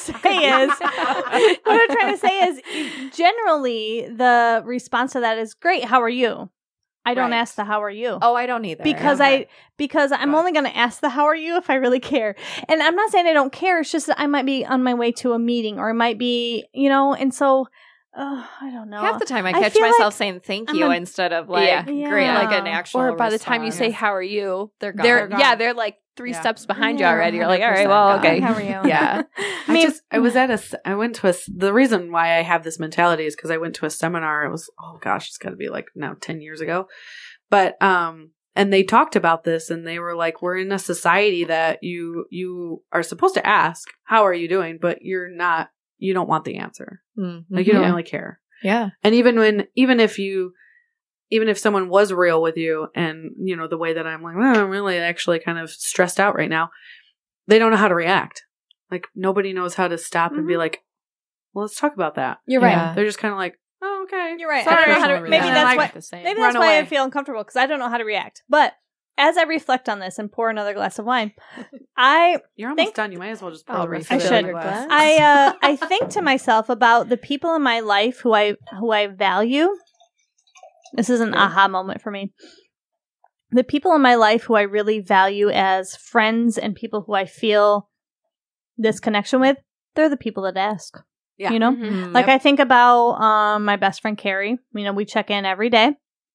say is generally the response to that is great. How are you? I don't Right. ask the how are you. Oh, I don't either. Because Okay. because I'm Right. only going to ask the how are you if I really care. And I'm not saying I don't care. It's just that I might be on my way to a meeting or it might be, and so I don't know. half the time I I catch feel myself like saying thank I'm you a- instead of like Yeah. great, Yeah. like an actual. Or by the time you say response. how are you, they're gone. they're gone. they're like 3 Yeah. steps behind Yeah, you already. You're like, all right, 100% well, gone. okay. How are you? Yeah. I was I went to the reason why I have this mentality is because I went to a seminar. It was, oh gosh, it's got to be like now 10 years ago. But, and they talked about this and they were like, we're in a society that you are supposed to ask, how are you doing? But you don't want the answer. Like you don't Yeah. really care. Yeah. And even if someone was real with you and, the way that I'm like, well, I'm really actually kind of stressed out right now, they don't know how to react. Like nobody knows how to stop and be like, well, let's talk about that. You're Yeah. right. They're just kind of like, oh, okay. You're right. Sorry. I don't know how to, Personal maybe reaction. that's Like, why the same. maybe Run that's why I away. feel uncomfortable because I don't know how to react. But as I reflect on this and pour another glass of wine, You're almost Think- done. You might as well just pour I'll the rest refill of it in your the glass. glass. I think to myself about the people in my life who I value. This is an aha moment for me. The people in my life who I really value as friends and people who I feel this connection with, they're the people that ask. Yeah. You know? Mhm. Like I think about my best friend Carrie. We check in every day.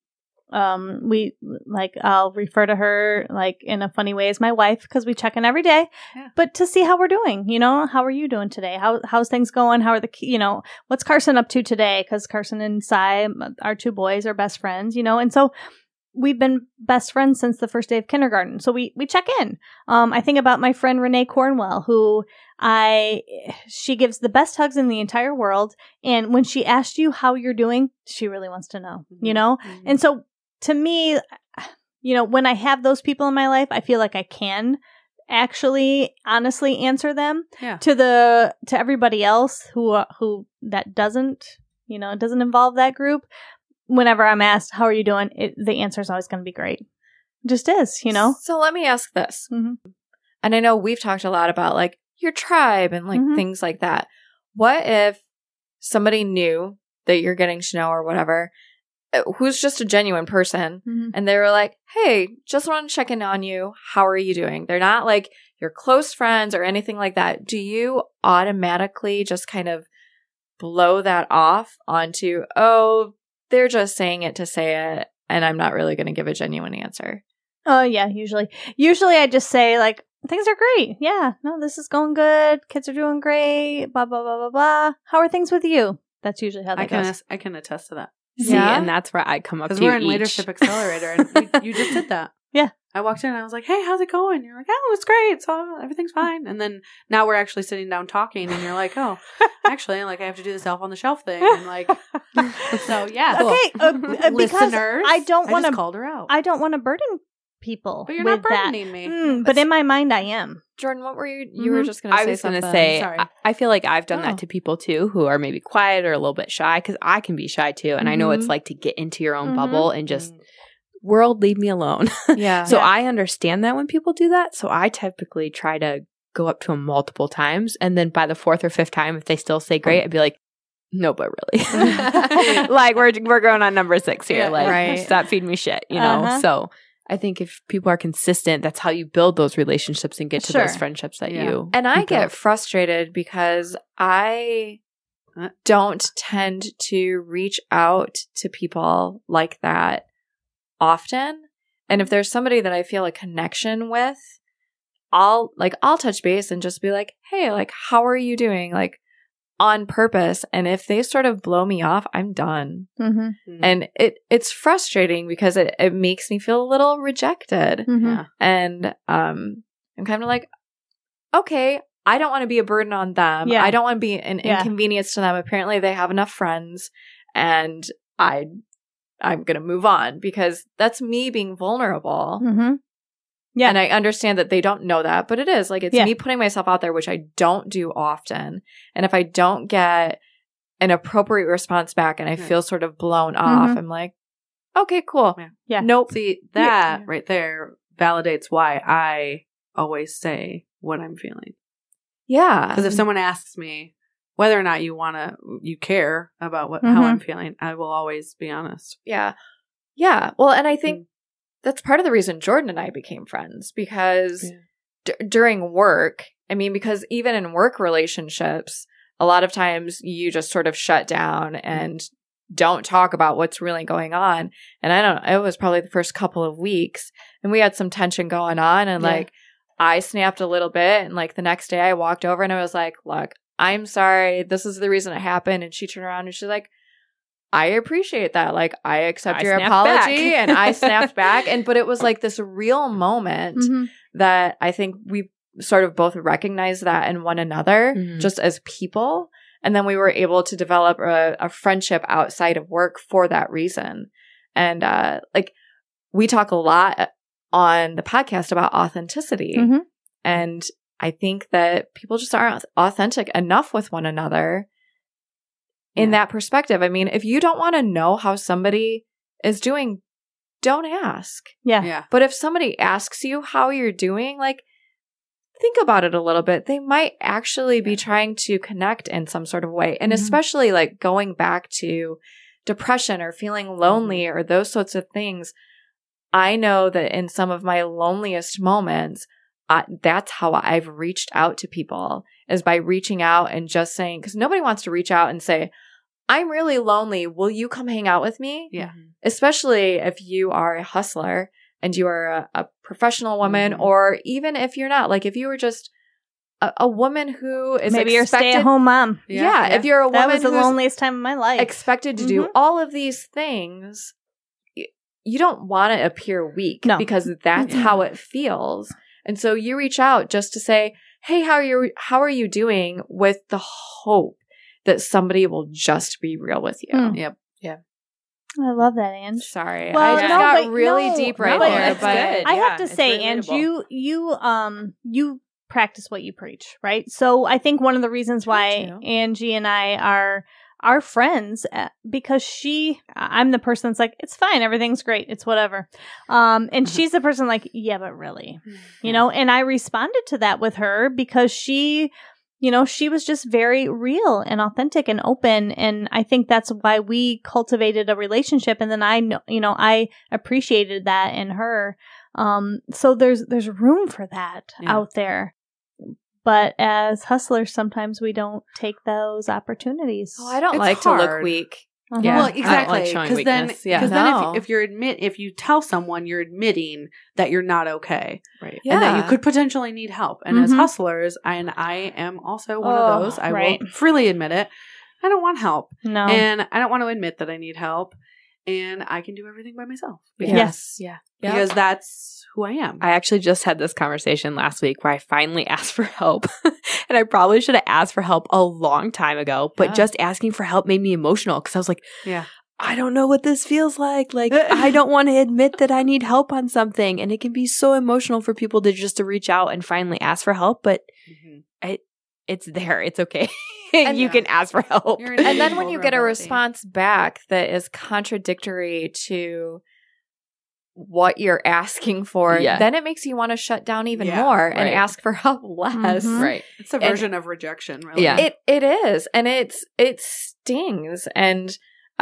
I'll refer to her like in a funny way as my wife because we check in every day. Yeah. But to see how we're doing, how are you doing today? How's things going? How are what's Carson up to today? Because Carson and Cy, our two boys, are best friends. And so we've been best friends since the first day of kindergarten. So we check in. I think about my friend Renee Cornwell, who she gives the best hugs in the entire world. And when she asks you how you're doing, she really wants to know, Mhm. And so to me, when I have those people in my life, I feel like I can actually honestly answer them. Yeah. To everybody else who that doesn't involve that group. Whenever I'm asked, how are you doing? The answer is always going to be great. It just is, So let me ask this. Mhm. And I know we've talked a lot about like your tribe and like Mhm. things like that. What if somebody new that you're getting to know or whatever, who's just a genuine person, Mhm. and they were like, hey, just want to check in on you. How are you doing? They're not like your close friends or anything like that. Do you automatically just kind of blow that off onto, oh, they're just saying it to say it, and I'm not really going to give a genuine answer? Oh yeah, usually I just say like things are great. Yeah, no, this is going good. Kids are doing great. Blah blah blah blah blah. How are things with you? That's usually how that goes. I can attest to that. See, Yeah. and that's where I come up to Because we're in each. Leadership Accelerator, and you just did that. Yeah. I walked in and I was like, hey, how's it going? You're like, oh, it's great. So everything's fine. And then now we're actually sitting down talking and you're like, oh, actually, like I have to do this elf on the shelf thing. And like, so yeah. Okay, because Listeners, I don't I want just to. called her out. I don't want to burden people. But you're with not burdening me. that. But in my mind, I am. Jordan, what were you? You were Mhm. just going to say I was going something. to say, Sorry. I feel like I've done Oh. that to people too who are maybe quiet or a little bit shy because I can be shy too. And I know it's Mhm. like to get into your own Mhm. bubble and just, world, leave me alone. Yeah. So I understand that when people do that. So I typically try to go up to them multiple times. And then by the 4th or 5th time, if they still say great, I'd be like, no, but really. Like we're going on number 6 here. Yeah, like right. stop feeding me shit, you know? Uh-huh. So I think if people are consistent, that's how you build those relationships and get to Sure. those friendships that Yeah. you And I build. get frustrated because I don't tend to reach out to people like that often. And if there's somebody that I feel a connection with, I'll touch base and just be like, hey, like, how are you doing? Like, on purpose. And if they sort of blow me off, I'm done. Mm-hmm. And it's frustrating because it makes me feel a little rejected. Mm-hmm. Yeah. And I'm kind of like, okay, I don't want to be a burden on them. Yeah. I don't want to be an Yeah. inconvenience to them. Apparently they have enough friends, and I'm going to move on because that's me being vulnerable. Mm-hmm. Yeah. And I understand that they don't know that, but it is like, it's Yeah. me putting myself out there, which I don't do often. And if I don't get an appropriate response back and I Right. feel sort of blown off, Mhm. I'm like, okay, cool. Yeah. Yeah. Nope. See, that Yeah. right there validates why I always say what I'm feeling. Yeah. Because if someone asks me whether or not you care about how Mhm. I'm feeling, I will always be honest. Yeah. Yeah. Well, and I Mm. think that's part of the reason Jordan and I became friends because during work, I mean, because even in work relationships, a lot of times you just sort of shut down and don't talk about what's really going on. And I don't know, it was probably the first couple of weeks and we had some tension going on and Yeah. like I snapped a little bit and like the next day I walked over and I was like, look, I'm sorry. This is the reason it happened. And she turned around and she's like, I appreciate that. Like, I accept I your snapped apology. back. And I snapped back. But it was like this real moment Mm-hmm. that I think we sort of both recognized that in one another, Mhm. just as people. And then we were able to develop a friendship outside of work for that reason. And like, we talk a lot on the podcast about authenticity. Mm-hmm. And I think that people just aren't authentic enough with one another in that perspective. I mean, if you don't want to know how somebody is doing, don't ask. Yeah. Yeah. But if somebody asks you how you're doing, like, think about it a little bit. They might actually be trying to connect in some sort of way. And Mhm. especially like going back to depression or feeling lonely or those sorts of things. I know that in some of my loneliest moments, that's how I've reached out to people, is by reaching out and just saying, because nobody wants to reach out and say, I'm really lonely. Will you come hang out with me? Yeah. Especially if you are a hustler and you are a professional woman, Mhm. or even if you're not, like if you were just a woman who is Maybe you're a expected, stay-at-home mom. Yeah, if you're a That woman was the who's loneliest time of my life. expected to do Mhm. all of these things, you don't want to appear weak No. because that's how it feels. And so you reach out just to say, hey, how are you doing, with the hope that somebody will just be real with you. Mm. Yep. I love that, Ange. Sorry. Well, I just no, got but really no, deep right no, there. that's But good. I Yeah, have to it's say, very Ange, relatable. you practice what you preach, right? So I think one of the reasons why to. Angie and I are friends, because I'm the person that's like, it's fine, everything's great, it's whatever. And she's the person like, yeah, but really, you know. And I responded to that with her because she was just very real and authentic and open. And I think that's why we cultivated a relationship. And then I appreciated that in her. So there's room for that Yeah. out there. But as hustlers, sometimes we don't take those opportunities. I don't It's like to look hard. weak. Uh-huh. Yeah. Well, I don't exactly. like showing Because then, weakness. Yeah. because then No. if you tell someone, you're admitting that you're not okay, Right. Yeah. and that you could potentially need help. And as Mhm. hustlers, I am also one Oh, of those. I right. will freely admit it. I don't want help, No. and I don't want to admit that I need help, and I can do everything by myself. Yes. Yeah. Because that's who I am. I actually just had this conversation last week where I finally asked for help. And I probably should have asked for help a long time ago, but Yeah. just asking for help made me emotional because I was like, Yeah. I don't know what this feels like. Like, I don't want to admit that I need help on something. And it can be so emotional for people to reach out and finally ask for help, but Mhm. it's there. It's okay. And you can ask for help. You're And then when you get a vulnerability. response back that is contradictory to what you're asking for, Yeah. then it makes you want to shut down even Yeah, more and right. ask for help less. Mhm. Right. It's a version of rejection, really. Yeah. It is, and it stings. And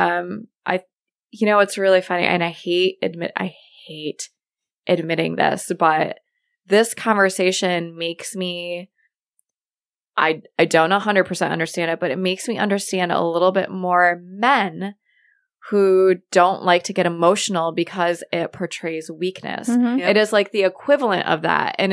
it's really funny, and I hate admitting this, but this conversation makes me, I don't 100% understand it, but it makes me understand a little bit more men who don't like to get emotional because it portrays weakness. Mhm. Yep. It is like the equivalent of that, and is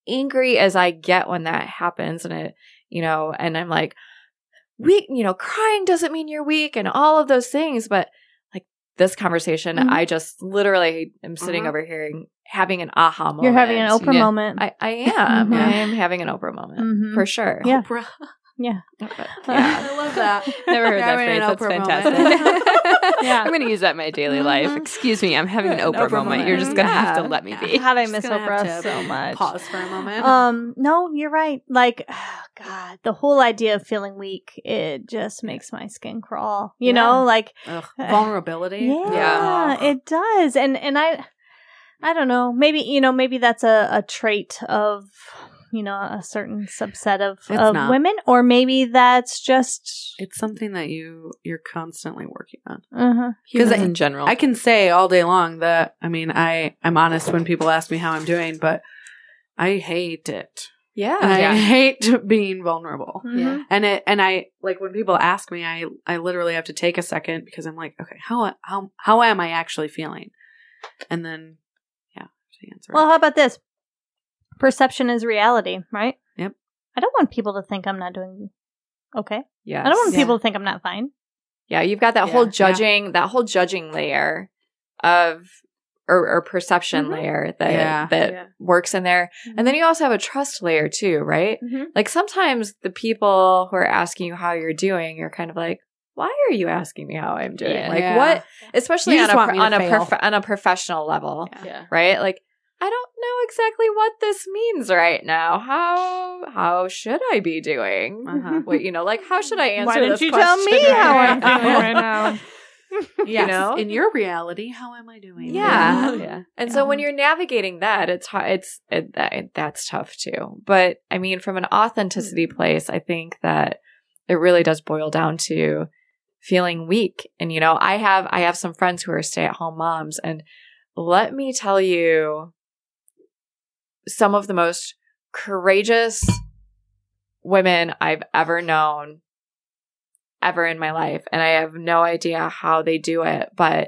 angry as I get when that happens, and it, you know, and I'm like, weak, you know, crying doesn't mean you're weak and all of those things. But like this conversation, I just literally am sitting over here having an aha moment. You're having an Oprah moment. I am. I am having an Oprah moment for sure. Yeah. Oprah. Yeah. I love that. Never heard that phrase. That's fantastic. Yeah. I'm going to use that in my daily life. Excuse me, I'm having an Oprah moment. You're just going to have to let me be. God, I miss Just gonna Oprah have to so much. Pause for a moment. No, you're right. Like, oh, God, the whole idea of feeling weak, it just makes my skin crawl. You know, like vulnerability. Yeah, it does. And I don't know. Maybe that's a trait of, you know, a certain subset of women, or maybe that's just it's something that you're constantly working on. Because in general, I can say all day long that, I mean, I'm honest when people ask me how I'm doing, but I hate it. Yeah. And I hate being vulnerable. Yeah. And I like when people ask me, I literally have to take a second because I'm like, okay, how am I actually feeling? And then to answer. Well, how about this? Perception is reality, right? Yep. I don't want people to think I'm not doing okay. Yeah. I don't want people to think I'm not fine. Yeah, you've got that whole judging layer of or perception layer that works in there. And then you also have a trust layer too, right? Like sometimes the people who are asking you how you're doing, you're kind of like, why are you asking me how I'm doing? Like what, especially on a professional level, right? Like, I don't know exactly what this means right now. How should I be doing? What, you know, like how should I answer this question? Why don't you tell me how I'm feeling right now? Yes, you know? In your reality, how am I doing? Yeah. And so when you're navigating that, that's tough too. But I mean, from an authenticity place, I think that it really does boil down to feeling weak. And, you know, I have some friends who are stay-at-home moms, and let me tell you, some of the most courageous women I've ever known ever in my life. And I have no idea how they do it. But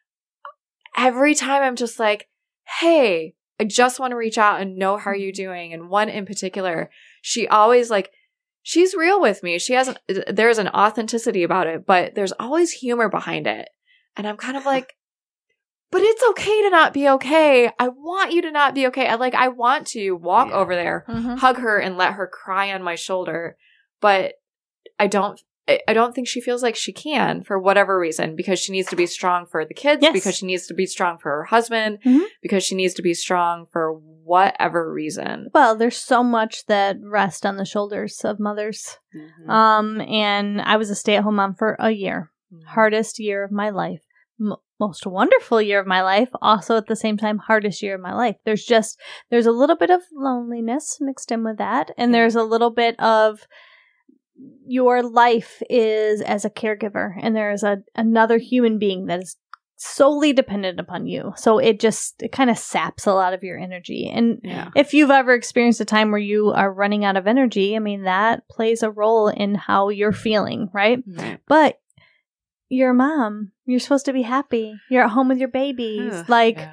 every time I'm just like, hey, I just want to reach out and know how you're doing. And one in particular, she always like, she's real with me. There's an authenticity about it, but there's always humor behind it. And I'm kind of like, but it's okay to not be okay. I want you to not be okay. I want to walk over there, hug her, and let her cry on my shoulder. But I don't think she feels like she can for whatever reason, because she needs to be strong for the kids, because she needs to be strong for her husband, because she needs to be strong for whatever reason. Well, there's so much that rests on the shoulders of mothers. And I was a stay-at-home mom for a year. Hardest year of my life. Most wonderful year of my life, also at the same time hardest year of my life. There's a little bit of loneliness mixed in with that, and there's a little bit of your life is as a caregiver, and there is another human being that is solely dependent upon you. So it kind of saps a lot of your energy. And if you've ever experienced a time where you are running out of energy, I mean, that plays a role in how you're feeling, right? But you're a mom. You're supposed to be happy. You're at home with your babies.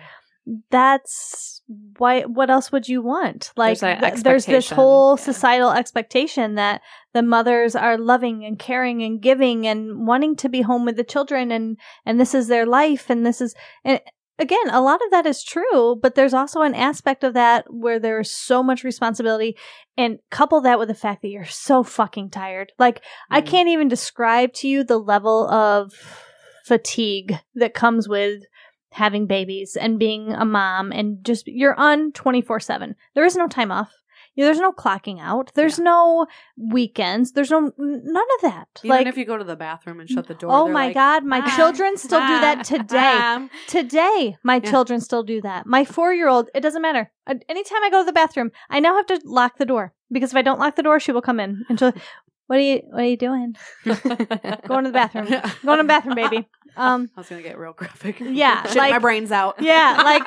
That's why. What else would you want? Like, there's this whole societal expectation that the mothers are loving and caring and giving and wanting to be home with the children, and this is their life, and this is. And again, a lot of that is true, but there's also an aspect of that where there's so much responsibility, and couple that with the fact that you're so fucking tired. Like, I can't even describe to you the level of fatigue that comes with having babies and being a mom, and just you're on 24/7. There is no time off. There's no clocking out. There's no weekends. There's none of that. Even if you go to the bathroom and shut the door. Oh my God, my children still do that today. Today, my children still do that. My 4-year-old, it doesn't matter. Anytime I go to the bathroom, I now have to lock the door, because if I don't lock the door, she will come in and she'll. What are you doing? Going to the bathroom. Going to the bathroom, baby. I was gonna get real graphic. Yeah, shit, my brain's out. Yeah, like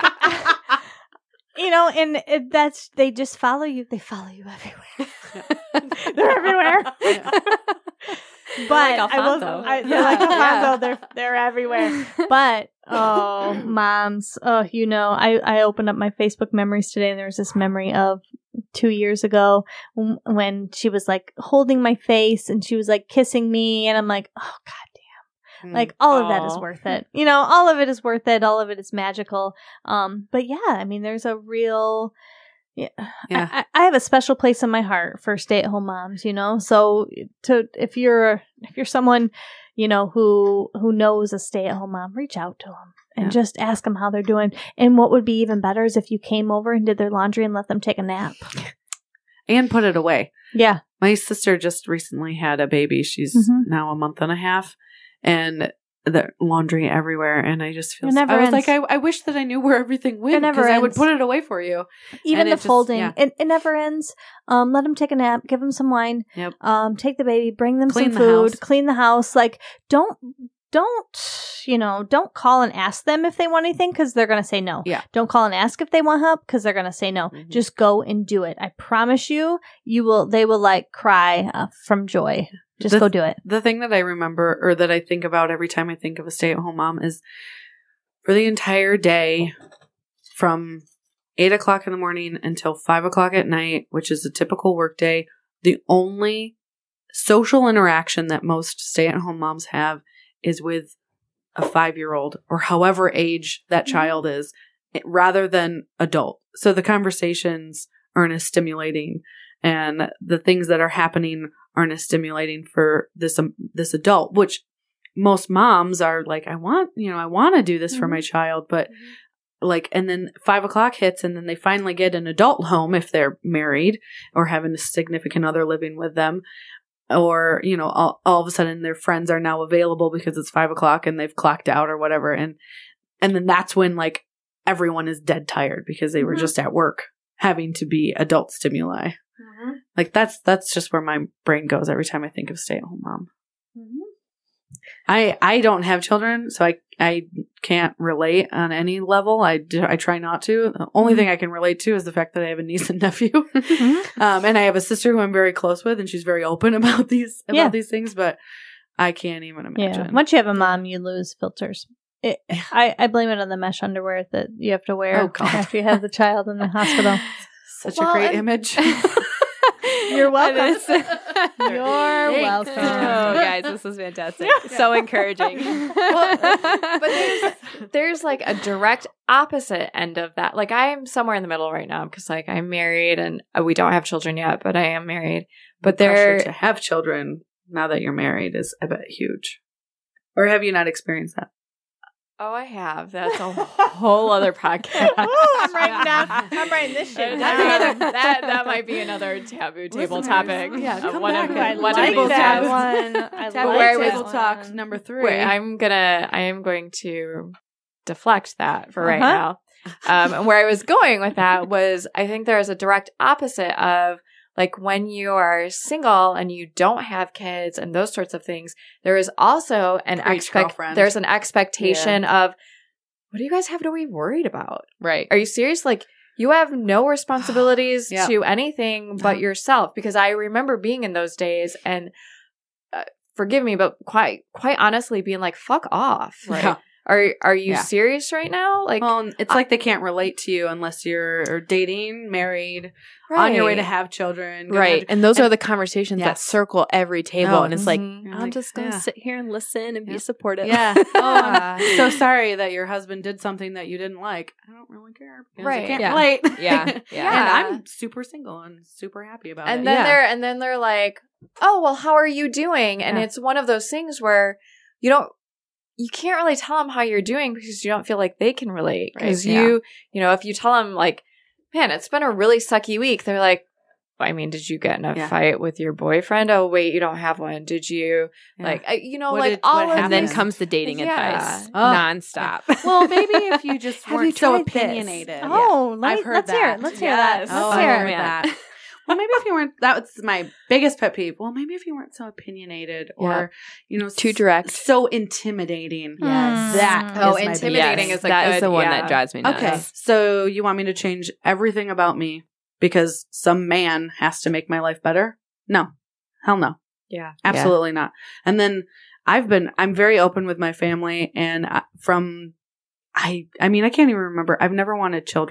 and they just follow you. They follow you everywhere. They're everywhere. But they're like Alfonso. They're everywhere. But moms. I opened up my Facebook memories today, and there was this memory of 2 years ago when she was like holding my face and she was like kissing me. And I'm like, oh, God. Like all of that is worth it. You know, all of it is worth it. All of it is magical. But yeah, I mean, there's a real, I have a special place in my heart for stay-at-home moms, you know? So if you're someone, you know, who knows a stay-at-home mom, reach out to them and just ask them how they're doing. And what would be even better is if you came over and did their laundry and let them take a nap. And put it away. Yeah. My sister just recently had a baby. She's now a month and a half. And the laundry everywhere, and I just feel I was like, I wish that I knew where everything went because I would put it away for you. Even the folding, it never ends. Let them take a nap, give them some wine. Yep. Take the baby, bring them some food, clean the house. Like, don't call and ask them if they want anything because they're going to say no. Yeah. Don't call and ask if they want help because they're going to say no. Mm-hmm. Just go and do it. I promise you, they will like cry from joy. Just go do it. The thing that I remember or that I think about every time I think of a stay-at-home mom is for the entire day from 8 o'clock in the morning until 5 o'clock at night, which is a typical work day, the only social interaction that most stay-at-home moms have is with a 5-year-old or however age that child is, rather than adult. So the conversations aren't as stimulating and the things that are happening aren't as stimulating for this adult, which most moms are like, I want to do this for my child, but like, and then 5 o'clock hits and then they finally get an adult home if they're married or having a significant other living with them. Or, you know, all of a sudden their friends are now available because it's 5 o'clock and they've clocked out or whatever. And then that's when like everyone is dead tired because they were just at work having to be adult stimuli. Mm-hmm. Like that's just where my brain goes every time I think of stay-at-home mom. Mm-hmm. I don't have children, so I can't relate on any level. I try not to. The only thing I can relate to is the fact that I have a niece and nephew, and I have a sister who I'm very close with, and she's very open about these things. But I can't even imagine. Yeah. Once you have a mom, you lose filters. I blame it on the mesh underwear that you have to wear after you have the child in the hospital. Such a great image. You're welcome. You're welcome. Oh, guys, this is fantastic. So encouraging. But there's like a direct opposite end of that. Like I'm somewhere in the middle right now because like I'm married and we don't have children yet, but I am married. But the pressure to have children now that you're married is, I bet, huge. Or have you not experienced that? Oh, I have. That's a whole other podcast. I'm writing this shit down. That might be another taboo table topic. Yeah, come one back. Of, I one like of these that times. one. Taboo table talk number 3. Wait, I am going to deflect that for right now. And where I was going with that was I think there is a direct opposite of like when you are single and you don't have kids and those sorts of things, there is also an expectation of what do you guys have to be worried about? Right. Are you serious? Like you have no responsibilities to anything but yourself. Because I remember being in those days and forgive me, but quite honestly being like, fuck off. Like, yeah. Are you serious right now? Like, well, it's like they can't relate to you unless you're dating, married, on your way to have children. Right. And those are the conversations that circle every table. And it's like, I'm just going to sit here and listen and be supportive. Yeah. Oh, so sorry that your husband did something that you didn't like. I don't really care. I can't relate. Yeah. Yeah. And I'm super single and super happy about it. And then they're like, oh, well, how are you doing? And it's one of those things where you can't really tell them how you're doing because you don't feel like they can relate. Because you know, if you tell them like, man, it's been a really sucky week, they're like, I mean, did you get in a fight with your boyfriend? Oh, wait, you don't have one. Did you? Like, and then comes the dating advice nonstop. Well, maybe if you just weren't so opinionated. Oh, I've heard that. Let's hear that. Let's hear that. Well, maybe if you weren't, that's my biggest pet peeve. Well, maybe if you weren't so opinionated or, too direct, so intimidating. Yes. That is intimidating is the one that drives me nuts. Okay. So you want me to change everything about me because some man has to make my life better? No. Hell no. Yeah. Absolutely not. And then I'm very open with my family and I mean, I can't even remember. I've never wanted children.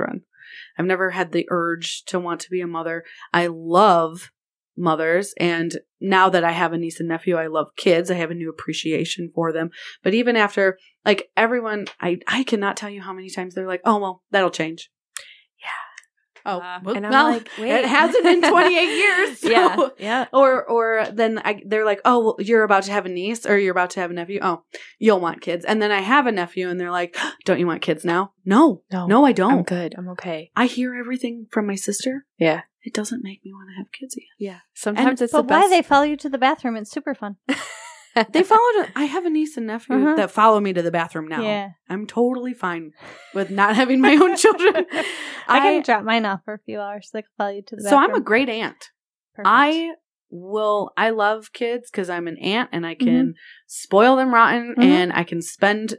I've never had the urge to want to be a mother. I love mothers, and now that I have a niece and nephew, I love kids. I have a new appreciation for them. But even after, like, everyone, I cannot tell you how many times they're like, oh, well, that'll change. Oh, and I'm well, like, wait. it hasn't been 28 years. So. Yeah. Or then they're like, oh, well, you're about to have a niece or you're about to have a nephew. Oh, you'll want kids. And then I have a nephew and they're like, don't you want kids now? No, I don't. I'm good. I'm okay. I hear everything from my sister. Yeah. It doesn't make me want to have kids again. Yeah. Sometimes it's But the best. why they follow you to the bathroom? It's super fun. They followed. I have a niece and nephew that follow me to the bathroom now. Yeah. I'm totally fine with not having my own children. I can drop mine off for a few hours. So they can follow you to the So bathroom. I'm a great aunt. Perfect. I love kids because I'm an aunt and I can spoil them rotten and I can spend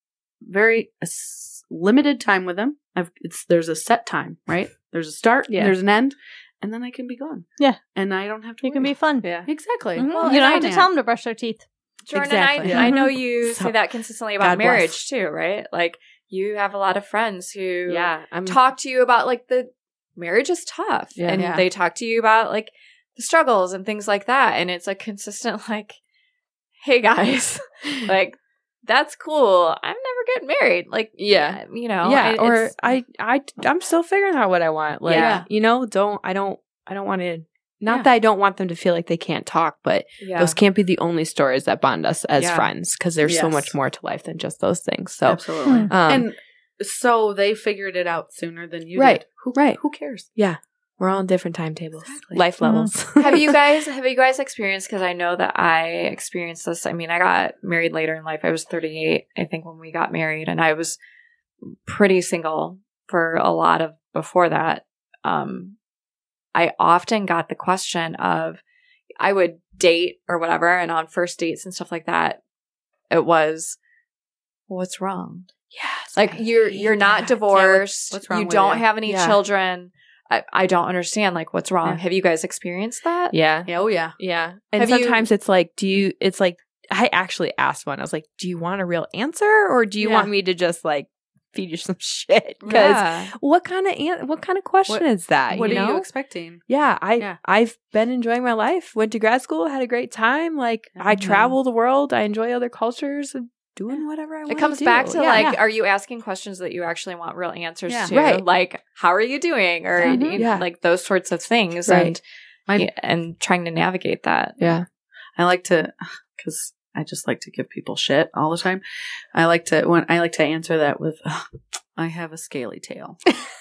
limited time with them. There's a set time, right? There's a start, there's an end, and then I can be gone. Yeah. And I don't have to You can be fun. Yeah. Exactly. Mhm. Well, you don't and have to tell them to brush their teeth. Jordan, Exactly. I know you So- say that consistently about God bless. marriage too, right? Like you have a lot of friends who I'm talk to you about like the marriage is tough, Yeah. and Yeah. they talk to you about like the struggles and things like that, and it's a consistent like, hey guys, like that's cool. I'm never getting married, like Yeah. you know, yeah. Or it's- I'm still figuring out what I want. Like, Yeah. you know, I don't want to. Not Yeah. that I don't want them to feel like they can't talk, but yeah. those can't be the only stories that bond us as Yeah. friends because there's so Yes. much more to life than just those things. So, Absolutely. Hmm. And so they figured it out sooner than you Right. did. Who cares? we're all on different timetables, Exactly. life Mhm. levels. have you guys experienced, because I know that I experienced this. I mean, I got married later in life. I was 38, I think, when we got married, and I was pretty single for a lot of before that. I often got the question of, I would date or whatever, and on first dates and stuff like that, it was, what's wrong? Yes. Like you're not divorced. what's wrong you with don't you? have any Yeah. children. I don't understand. Like, what's wrong? Yeah. Have you guys experienced that? Yeah. Yeah, oh yeah. Yeah. And Have you- sometimes it's like, I actually asked one. I was like, do you want a real answer or do you Yeah. want me to just like feed you some shit? Because Yeah. what kind of question is that? What you are know? you expecting? Yeah, Yeah. I've been enjoying my life. Went to grad school, had a great time. Like I Mhm. travel the world. I enjoy other cultures and doing whatever I want. It comes do. back to Yeah. like, Yeah. are you asking questions that you actually want real answers Yeah. to? Right. Like, how are you doing? Or Mhm. you know, Yeah. like those sorts of things, Right. and trying to navigate that. Yeah. I like to, because I just like to give people shit all the time. I like to answer that with, I have a scaly tail.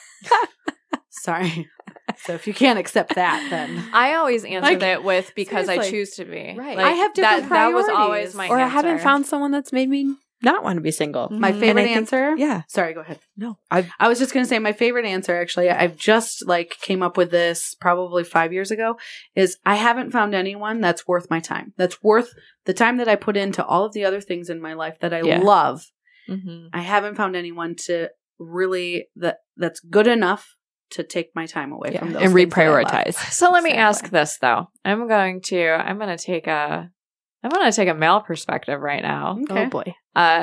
Sorry. So if you can't accept that, then I always answer Like, that with because I seriously. choose to be. Right. Like, I have different that was always priorities. my Or I answer. haven't found someone that's made me not want to be single. my Mhm. favorite And I think- answer. Yeah. Sorry, go ahead. No. I was just going to say my favorite answer, actually, I've just came up with this probably 5 years ago, is I haven't found anyone that's worth my time. That's worth the time that I put into all of the other things in my life that I Yeah. love. Mhm. I haven't found anyone to really, that's good enough to take my time away from those and things that I love. reprioritize. So let me Exactly. ask this though. I'm going to take a male perspective right now. Okay. Oh boy.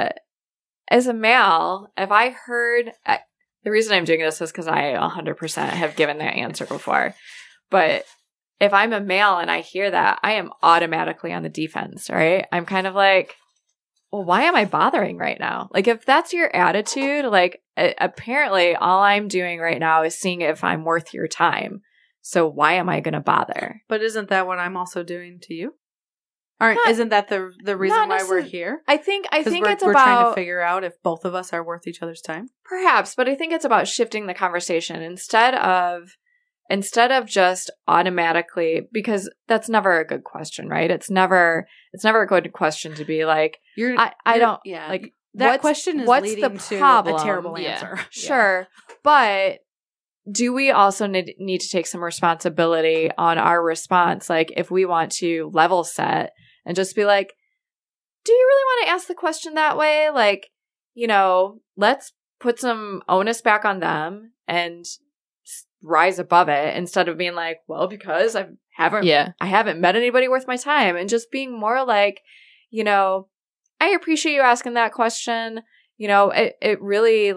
As a male, if I heard, the reason I'm doing this is because I 100% have given that answer before. But if I'm a male and I hear that, I am automatically on the defense, right? I'm kind of like, well, why am I bothering right now? Like, if that's your attitude, like, apparently all I'm doing right now is seeing if I'm worth your time. So why am I going to bother? But isn't that what I'm also doing to you? Aren't? Not- Isn't that the reason not why we're necessar- here? I think Because it's we're trying to about figure out if both of us are worth each other's time. perhaps, but I think it's about shifting the conversation instead of just automatically, because that's never a good question, right? It's never a good question to be like, I don't Yeah, like that what's- question is what's leading the to problem? a terrible Yeah. answer. sure, but do we also need to take some responsibility on our response? Like, if we want to level set and just be like, do you really want to ask the question that way? Like, let's put some onus back on them and rise above it instead of being like, well, because I haven't met anybody worth my time, and just being more like, I appreciate you asking that question. It really, like,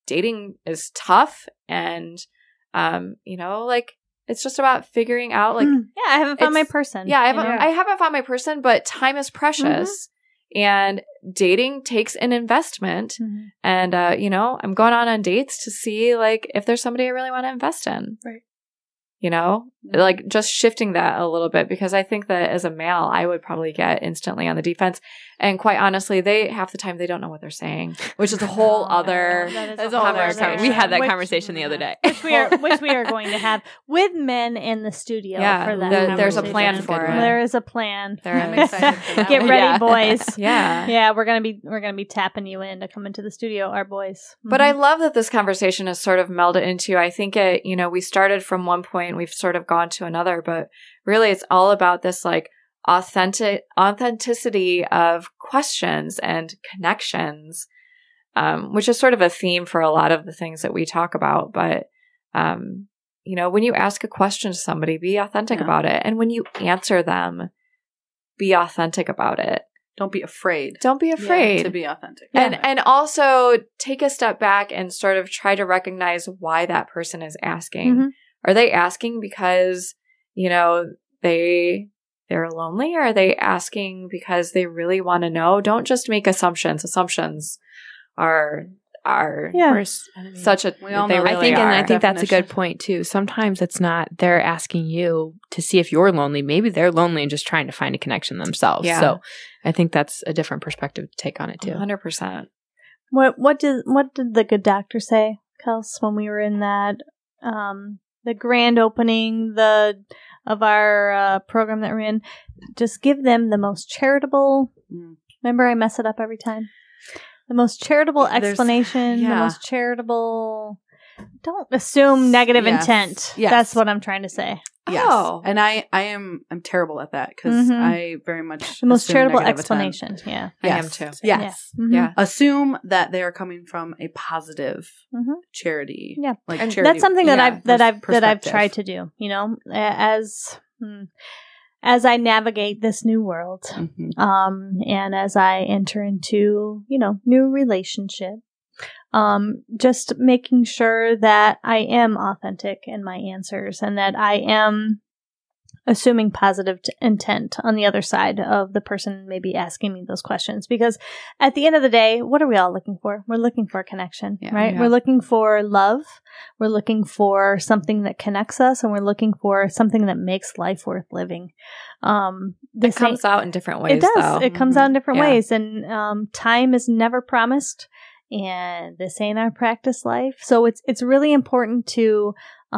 dating is tough, and you know, like it's just about figuring out like yeah, I haven't found my person. Yeah, I haven't found my person, but time is precious. And dating takes an investment. And, you know, I'm going on dates to see, like, if there's somebody I really want to invest in. Right. You know? Like, just shifting that a little bit, because I think that as a male, I would probably get instantly on the defense. And quite honestly, half the time, they don't know what they're saying, which is a whole other conversation. We had that conversation the other day. Which we are going to have with men in the studio for that. There's a plan for it. There is a plan. I'm excited for that. Get ready, boys. Yeah. We're gonna be tapping you in to come into the studio, our boys. But I love that this conversation has sort of melded into, I think it, you know, we started from one point, we've sort of gone to another, but really it's all about this like authenticity of questions and connections, which is sort of a theme for a lot of the things that we talk about. But, you know, when you ask a question to somebody, be authentic about it. And when you answer them, be authentic about it. Don't be afraid. Don't be afraid to be authentic. And also take a step back and sort of try to recognize why that person is asking. Are they asking because, you know, they're lonely, or are they asking because they really want to know? Don't just make assumptions. Assumptions are such a we all know really I think, are. and I think that's a good point too. Sometimes it's not they're asking you to see if you're lonely. Maybe they're lonely and just trying to find a connection themselves. Yeah. So I think that's a different perspective to take on it too. 100%. What did the good doctor say, Kels, when we were in that the grand opening of our program that we're in? Just give them the most charitable. Remember, I mess it up every time. The most charitable explanation. The most charitable. Don't assume negative intent. Yes. That's what I'm trying to say. Yes. Oh. And I'm terrible at that, because I very much The most assume charitable negative explanation. intent. Yeah. I am too. Yes. Yeah. Assume that they are coming from a positive charity. Yeah. Like And charity. That's something that I've perspective. tried to do. You know, as I navigate this new world, and as I enter into, you know, new relationship, just making sure that I am authentic in my answers, and that I am assuming positive intent on the other side of the person maybe asking me those questions. Because at the end of the day, what are we all looking for? We're looking for a connection, right? Yeah. We're looking for love. We're looking for something that connects us, and we're looking for something that makes life worth living. It comes out in different ways, It does. though. It comes out in different Yeah. ways. And time is never promised. And this ain't our practice life. So it's really important to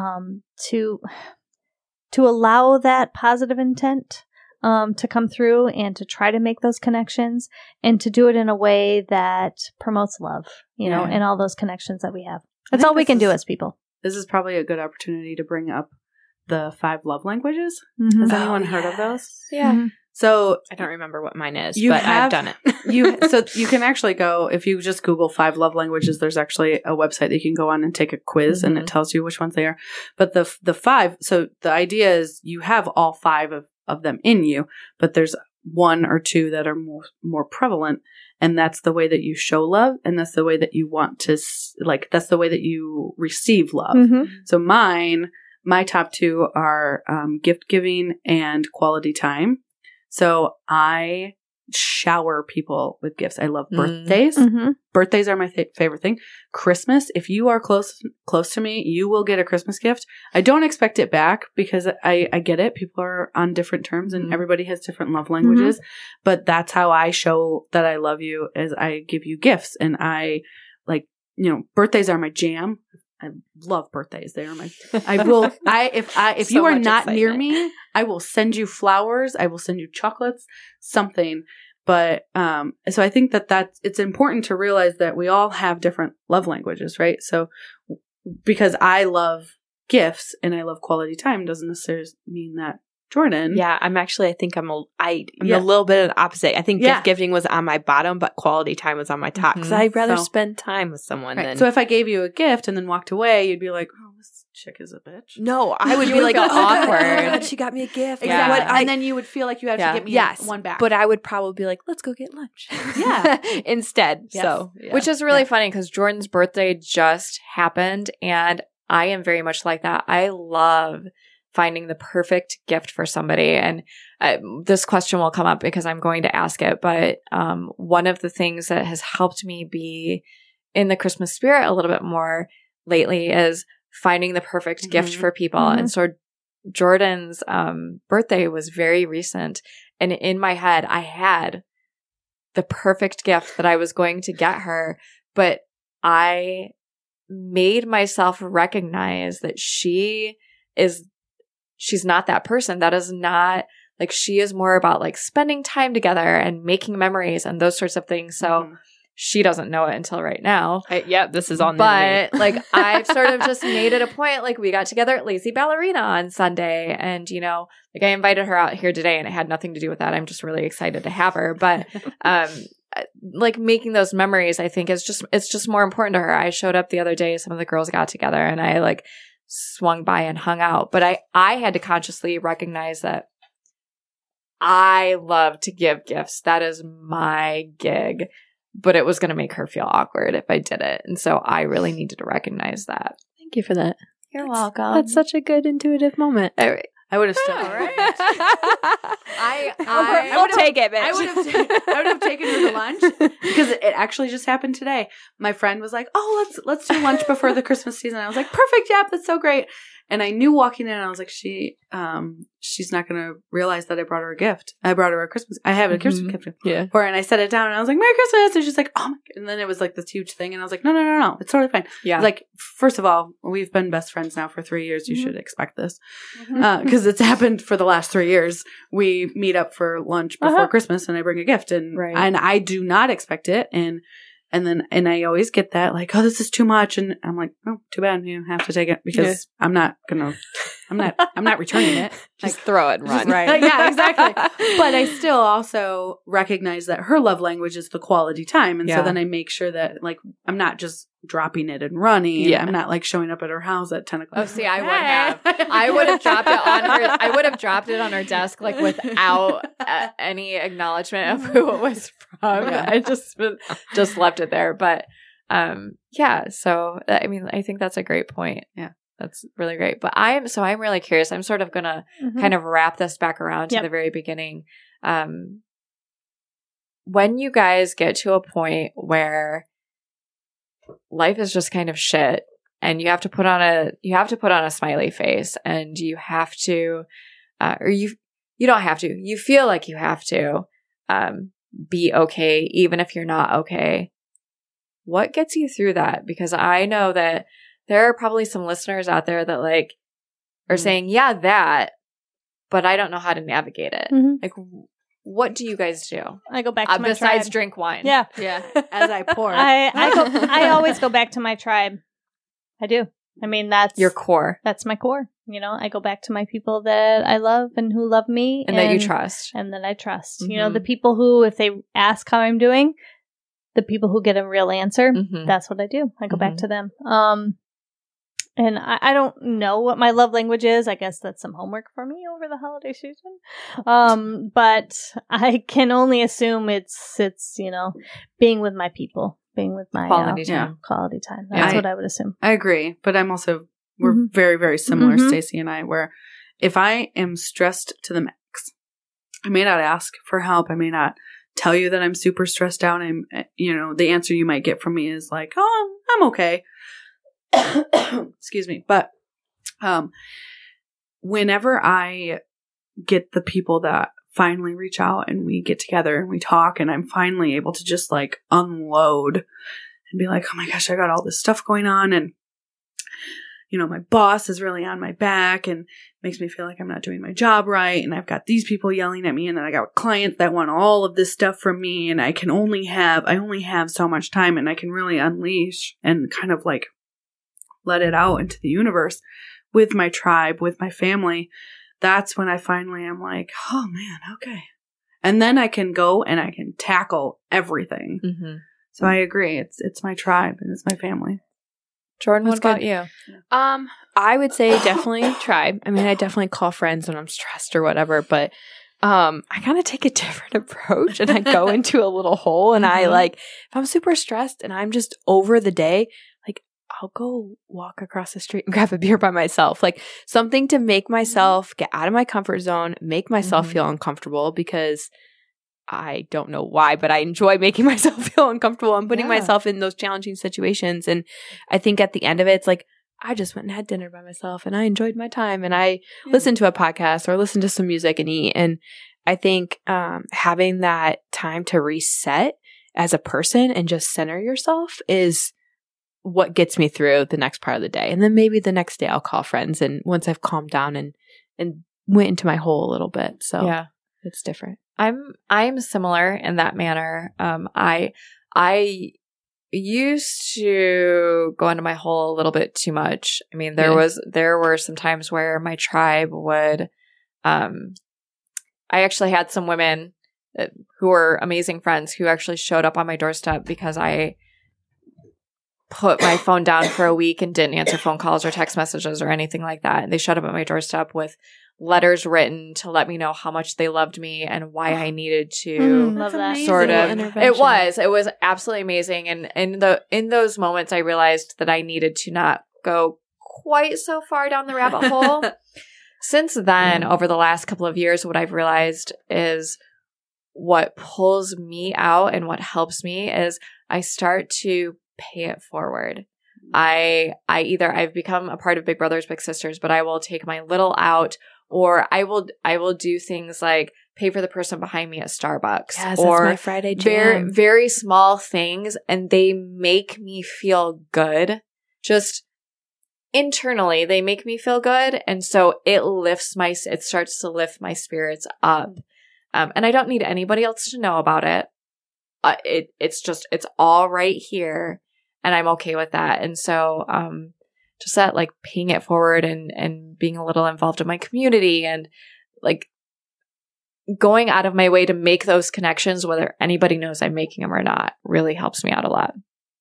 allow that positive intent to come through, and to try to make those connections, and to do it in a way that promotes love, you know, and all those connections that we have. That's all we can do as people. This is probably a good opportunity to bring up the 5 love languages. Has anyone heard of those? Yeah. So I don't remember what mine is, You but have- I've done it. so you can actually go, if you just Google 5 love languages, there's actually a website that you can go on and take a quiz, and it tells you which ones they are. But the 5, so the idea is you have all 5 of them in you, but there's 1 or 2 that are more prevalent, and that's the way that you show love, and that's the way that you want to, that's the way that you receive love. So my top 2 are gift giving and quality time. So I shower people with gifts. I love birthdays. Birthdays are my favorite thing. Christmas, if you are close to me, you will get a Christmas gift. I don't expect it back, because I get it. People are on different terms, and everybody has different love languages. But that's how I show that I love you, is I give you gifts. And I, like, you know, birthdays are my jam. I love birthdays. They are my. If So you are much not near excitement. me, I will send you flowers. I will send you chocolates, something. But so I think it's important to realize that we all have different love languages, right? So because I love gifts and I love quality time doesn't necessarily mean that Jordan. Yeah, I'm a little bit of the opposite. I think gift giving was on my bottom, but quality time was on my top, because I'd rather spend time with someone than. So if I gave you a gift and then walked away, you'd be like, "Oh, this chick is a bitch. No, I would You be would like, feel oh my awkward. God, she got me a gift. Yeah. Exactly. What And then you would feel like you have Yeah. to get me Yes, one back. but I would probably be like, let's go get lunch. Yeah. Instead. Yes. So, yeah. Which is really funny because Jordan's birthday just happened, and I am very much like that. I love finding the perfect gift for somebody. And this question will come up because I'm going to ask it. But one of the things that has helped me be in the Christmas spirit a little bit more lately is finding the perfect gift for people. And so Jordan's birthday was very recent. And in my head, I had the perfect gift that I was going to get her. But I made myself recognize that she's not that person. That is not, like, she is more about like spending time together and making memories and those sorts of things. So she doesn't know it until right now. This is on But like, I've sort of just made it a point. Like, we got together at Lazy Ballerina on Sunday, and like, I invited her out here today, and it had nothing to do with that. I'm just really excited to have her. But like, making those memories, I think it's just more important to her. I showed up the other day, some of the girls got together, and I like swung by and hung out. But I had to consciously recognize that I love to give gifts. That is my gig. But it was going to make her feel awkward if I did it. And so I really needed to recognize that. Thank you for that. You're welcome. That's such a good intuitive moment. I would have still. I'll take it, bitch. I would have taken her to lunch because it actually just happened today. My friend was like, "Oh, let's do lunch before the Christmas season." I was like, "Perfect, yep, that's so great." And I knew walking in, I was like, she's not going to realize that I brought her a gift. I brought her a Christmas. I have a Christmas gift for her, and I set it down, and I was like, "Merry Christmas!" And she's like, "Oh my!" And then it was like this huge thing, and I was like, "No, it's totally fine." Yeah. Like, first of all, we've been best friends now for 3 years. You should expect this because it's happened for the last 3 years. We meet up for lunch before Christmas, and I bring a gift, and I do not expect it, and I always get that, like, "Oh, this is too much." And I'm like, "Oh, too bad. You have to take it because I'm not returning it. Just throw it and run. Right. Yeah, exactly. But I still also recognize that her love language is the quality time. And so then I make sure that, like, I'm not just dropping it and running. Yeah. I'm not like showing up at her house at 10 o'clock. Oh, see, I would have. I would have dropped it on her. I would have dropped it on her desk, like, without any acknowledgement of who it was from. Yeah. I just left it there. But yeah. So I mean, I think that's a great point. Yeah, that's really great. But I'm really curious. I'm sort of gonna kind of wrap this back around to the very beginning. When you guys get to a point where life is just kind of shit, and you have to put on a smiley face, and you have to, or you don't have to. You feel like you have to be okay, even if you're not okay. What gets you through that? Because I know that there are probably some listeners out there that like are saying, "Yeah, that," but I don't know how to navigate it. Like, what do you guys do? I go back to my besides tribe. drink wine. Yeah. As I pour. I always go back to my tribe. I do. I mean, that's Your core. That's my core. I go back to my people that I love and who love me. And that you trust. And that I trust. The people who, if they ask how I'm doing, the people who get a real answer, that's what I do. I go back to them. And I don't know what my love language is. I guess that's some homework for me over the holiday season. But I can only assume it's being with my people, being with my quality time. Quality time. That's what I would assume. I agree, but I'm also we're very, very similar, Stacey and I. Where if I am stressed to the max, I may not ask for help. I may not tell you that I'm super stressed out. The answer you might get from me is like, "Oh, I'm okay." Excuse me. But whenever I get the people that finally reach out and we get together and we talk, and I'm finally able to just like unload and be like, "Oh my gosh, I got all this stuff going on, and my boss is really on my back and makes me feel like I'm not doing my job right, and I've got these people yelling at me, and then I got clients that want all of this stuff from me, and I only have so much time, and I can really unleash and kind of like let it out into the universe with my tribe, with my family." That's when I finally am like, "Oh man, okay." And then I can go and I can tackle everything. So I agree. It's my tribe and it's my family. Jordan, what That's about good. you? I would say definitely tribe. I mean, I definitely call friends when I'm stressed or whatever, but I kind of take a different approach and I go into a little hole and I if I'm super stressed and I'm just over the day, like I'll go walk across the street and grab a beer by myself, like something to make myself get out of my comfort zone, make myself feel uncomfortable, because I don't know why, but I enjoy making myself feel uncomfortable and putting myself in those challenging situations. And I think at the end of it, it's like, I just went and had dinner by myself and I enjoyed my time and I listened to a podcast or listened to some music and eat. And I think having that time to reset as a person and just center yourself is what gets me through the next part of the day. And then maybe the next day I'll call friends, and once I've calmed down and went into my hole a little bit. So it's different. I'm similar in that manner. I used to go into my hole a little bit too much. I mean, there were some times where my tribe would, I actually had some women who were amazing friends who actually showed up on my doorstep because I put my phone down for a week and didn't answer phone calls or text messages or anything like that. And they showed up at my doorstep with letters written to let me know how much they loved me and why I needed to love that. sort of. It was absolutely amazing. And in those moments, I realized that I needed to not go quite so far down the rabbit hole. Since then, over the last couple of years, what I've realized is what pulls me out and what helps me is I start to pay it forward. I've become a part of Big Brothers Big Sisters, but I will take my little out, or I will do things like pay for the person behind me at Starbucks. Yes, or that's my Friday very, jam. very small things, and they make me feel good. Just internally, they make me feel good, and so it starts to lift my spirits up. And I don't need anybody else to know about it. It's all right here, and I'm okay with that. And so, just that like paying it forward and being a little involved in my community and like going out of my way to make those connections, whether anybody knows I'm making them or not, really helps me out a lot.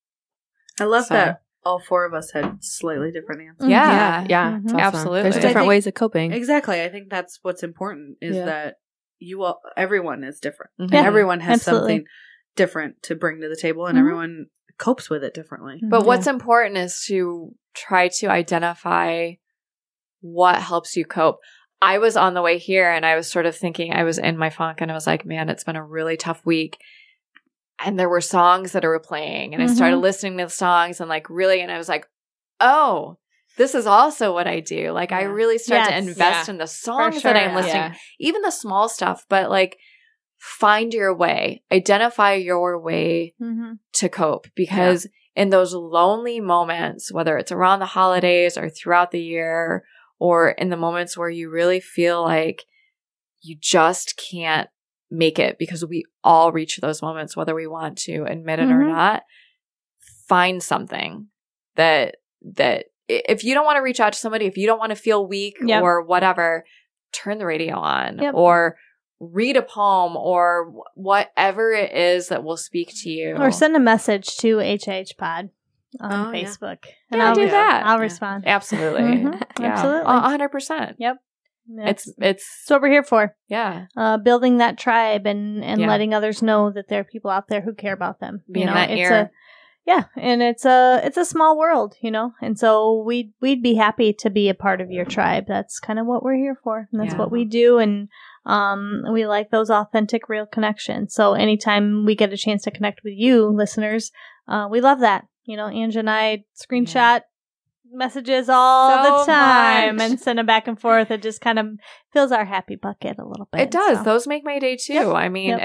I love that all four of us had slightly different answers. Yeah. It's awesome. Absolutely. There's different ways of coping. Exactly. I think that's what's important is that everyone is different. Mhm. And everyone has Absolutely. something different to bring to the table, and everyone copes with it differently. But what's important is to try to identify what helps you cope. I was on the way here and I was sort of thinking, I was in my funk and I was like, man, it's been a really tough week. And there were songs that were playing and I started listening to the songs and like really, and I was like, oh, this is also what I do. Like I really start to invest in the songs that I'm listening, even the small stuff, but like find your way, identify your way to cope, because in those lonely moments, whether it's around the holidays or throughout the year, or in the moments where you really feel like you just can't make it, because we all reach those moments, whether we want to admit it or not, find something that if you don't want to reach out to somebody, if you don't want to feel weak or whatever, turn the radio on or read a poem or whatever it is that will speak to you. Or send a message to HH Pod on Facebook. And I'll do that. I'll respond. Absolutely. Absolutely. 100%. Yep. It's It's what we're here for. Yeah. Building that tribe and letting others know that there are people out there who care about them. Being that ear. And it's a small world, and so we'd be happy to be a part of your tribe. That's kind of what we're here for, and that's what we do, and we like those authentic, real connections. So anytime we get a chance to connect with you, listeners, we love that. Ange and I screenshot messages all the time and send them back and forth. It just kind of fills our happy bucket a little bit. It does. So. Those make my day too. I mean,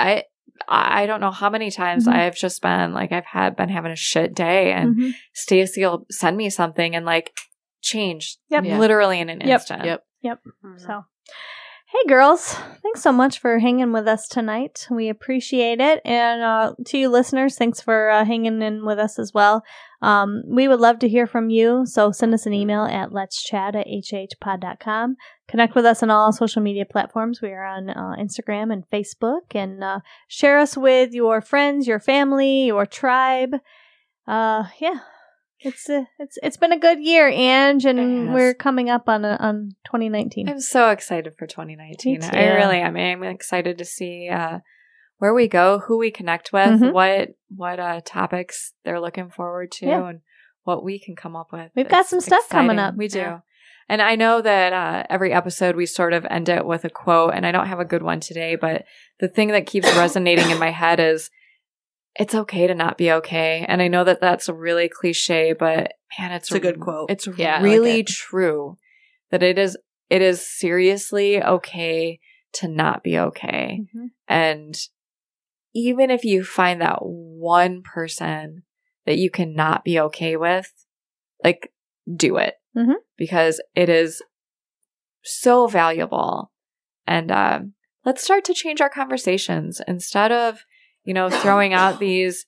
I don't know how many times I've just been like, been having a shit day and Stacey will send me something and like change literally in an instant. Yep. So, hey girls, thanks so much for hanging with us tonight. We appreciate it. And to you listeners, thanks for hanging in with us as well. We would love to hear from you. So send us an email at letschat@hhpod.com. Connect with us on all social media platforms. We are on Instagram and Facebook, and share us with your friends, your family, your tribe. It's been a good year, Ange, and It has. we're coming up on 2019. I'm so excited for 2019. Me too. I really am. I'm excited to see where we go, who we connect with, Mhm. what topics they're looking forward to, Yeah. and what we can come up with. We've got It's some stuff coming exciting. up. We do. Yeah. And I know that every episode we sort of end it with a quote, and I don't have a good one today, but the thing that keeps resonating in my head is, it's okay to not be okay. And I know that that's really cliche, but man, it's a good quote. It's Yeah, I like really it. true that it is seriously okay to not be okay. Mhm. And even if you find that one person that you cannot be okay with, like, do it. Mhm. Because it is so valuable. And let's start to change our conversations instead of, throwing out these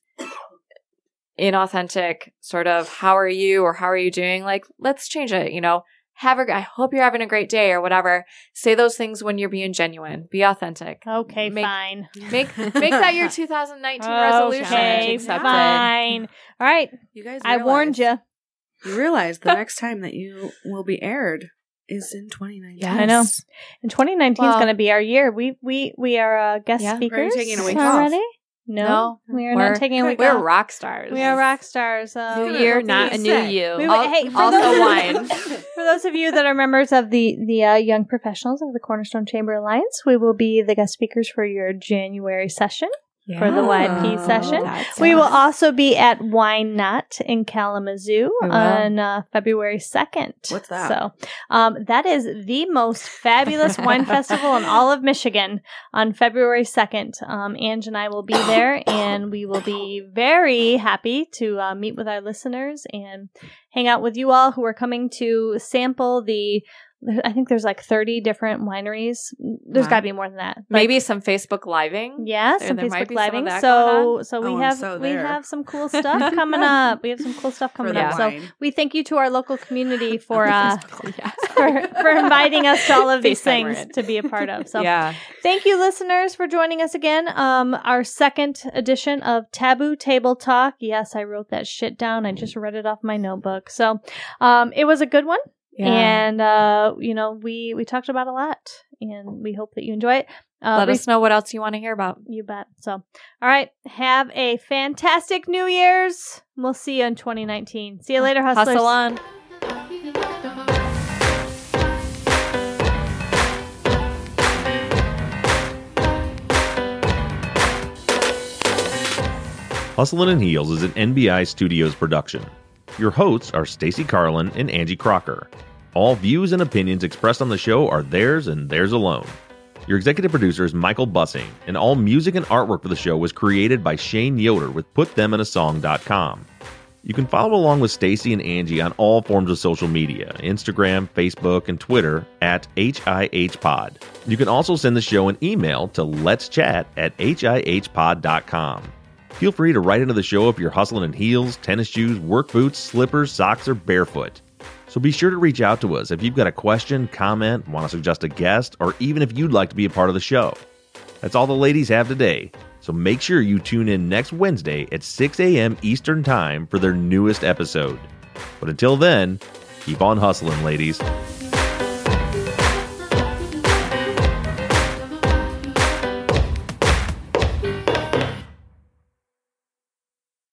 inauthentic sort of, how are you or how are you doing? Like, let's change it, I hope you're having a great day or whatever. Say those things when you're being genuine. Be authentic. Okay, Make- fine. Make that your 2019 resolution. Okay, Accepted. fine. All right, You guys, I warned you. You realize the next time that you will be aired is in 2019. I know. And 2019 is Well- going to be our year. We are guest Yeah. speakers. We're taking a week already. off. No, we are We're- not taking a week We're off. rock stars. We are rock stars. New year, not a new you. Hey, for Also those- wine. For those of you that are members of the Young Professionals of the Cornerstone Chamber Alliance, we will be the guest speakers for your January session. For the YP session. We will also be at Wine Nut in Kalamazoo We will. on February 2nd. What's that? So that is the most fabulous wine festival in all of Michigan on February 2nd. Ange and I will be there, and we will be very happy to meet with our listeners and hang out with you all who are coming to sample I think there's like 30 different wineries. There's Wow. got to be more than that. Maybe some Facebook living. Yeah, some There might Facebook be some of living. that going So Oh, we I'm have so we there. have some cool stuff coming up. We have some cool stuff For coming the up. So wine. we thank you to our local community for Yeah. for inviting us to all of these FaceTime we're things in. to be a part of. So Yeah. thank you, listeners, for joining us again. Our second edition of Taboo Table Talk. Yes, I wrote that shit down. I just read it off my notebook. So it was a good one. And, we talked about a lot, and we hope that you enjoy it. Let us know what else you want to hear about. You bet. So, all right. Have a fantastic New Year's. We'll see you in 2019. See you later, hustlers. Hustle on. Hustlin' and Heels is an NBI Studios production. Your hosts are Stacey Carlin and Angie Crocker. All views and opinions expressed on the show are theirs and theirs alone. Your executive producer is Michael Bussing, and all music and artwork for the show was created by Shane Yoder with PutThemInASong.com. You can follow along with Stacey and Angie on all forms of social media, Instagram, Facebook, and Twitter at HIHPod. You can also send the show an email to letschat@hihpod.com. Feel free to write into the show if you're hustling in heels, tennis shoes, work boots, slippers, socks, or barefoot. So be sure to reach out to us if you've got a question, comment, want to suggest a guest, or even if you'd like to be a part of the show. That's all the ladies have today, so make sure you tune in next Wednesday at 6 a.m. Eastern Time for their newest episode. But until then, keep on hustling, ladies.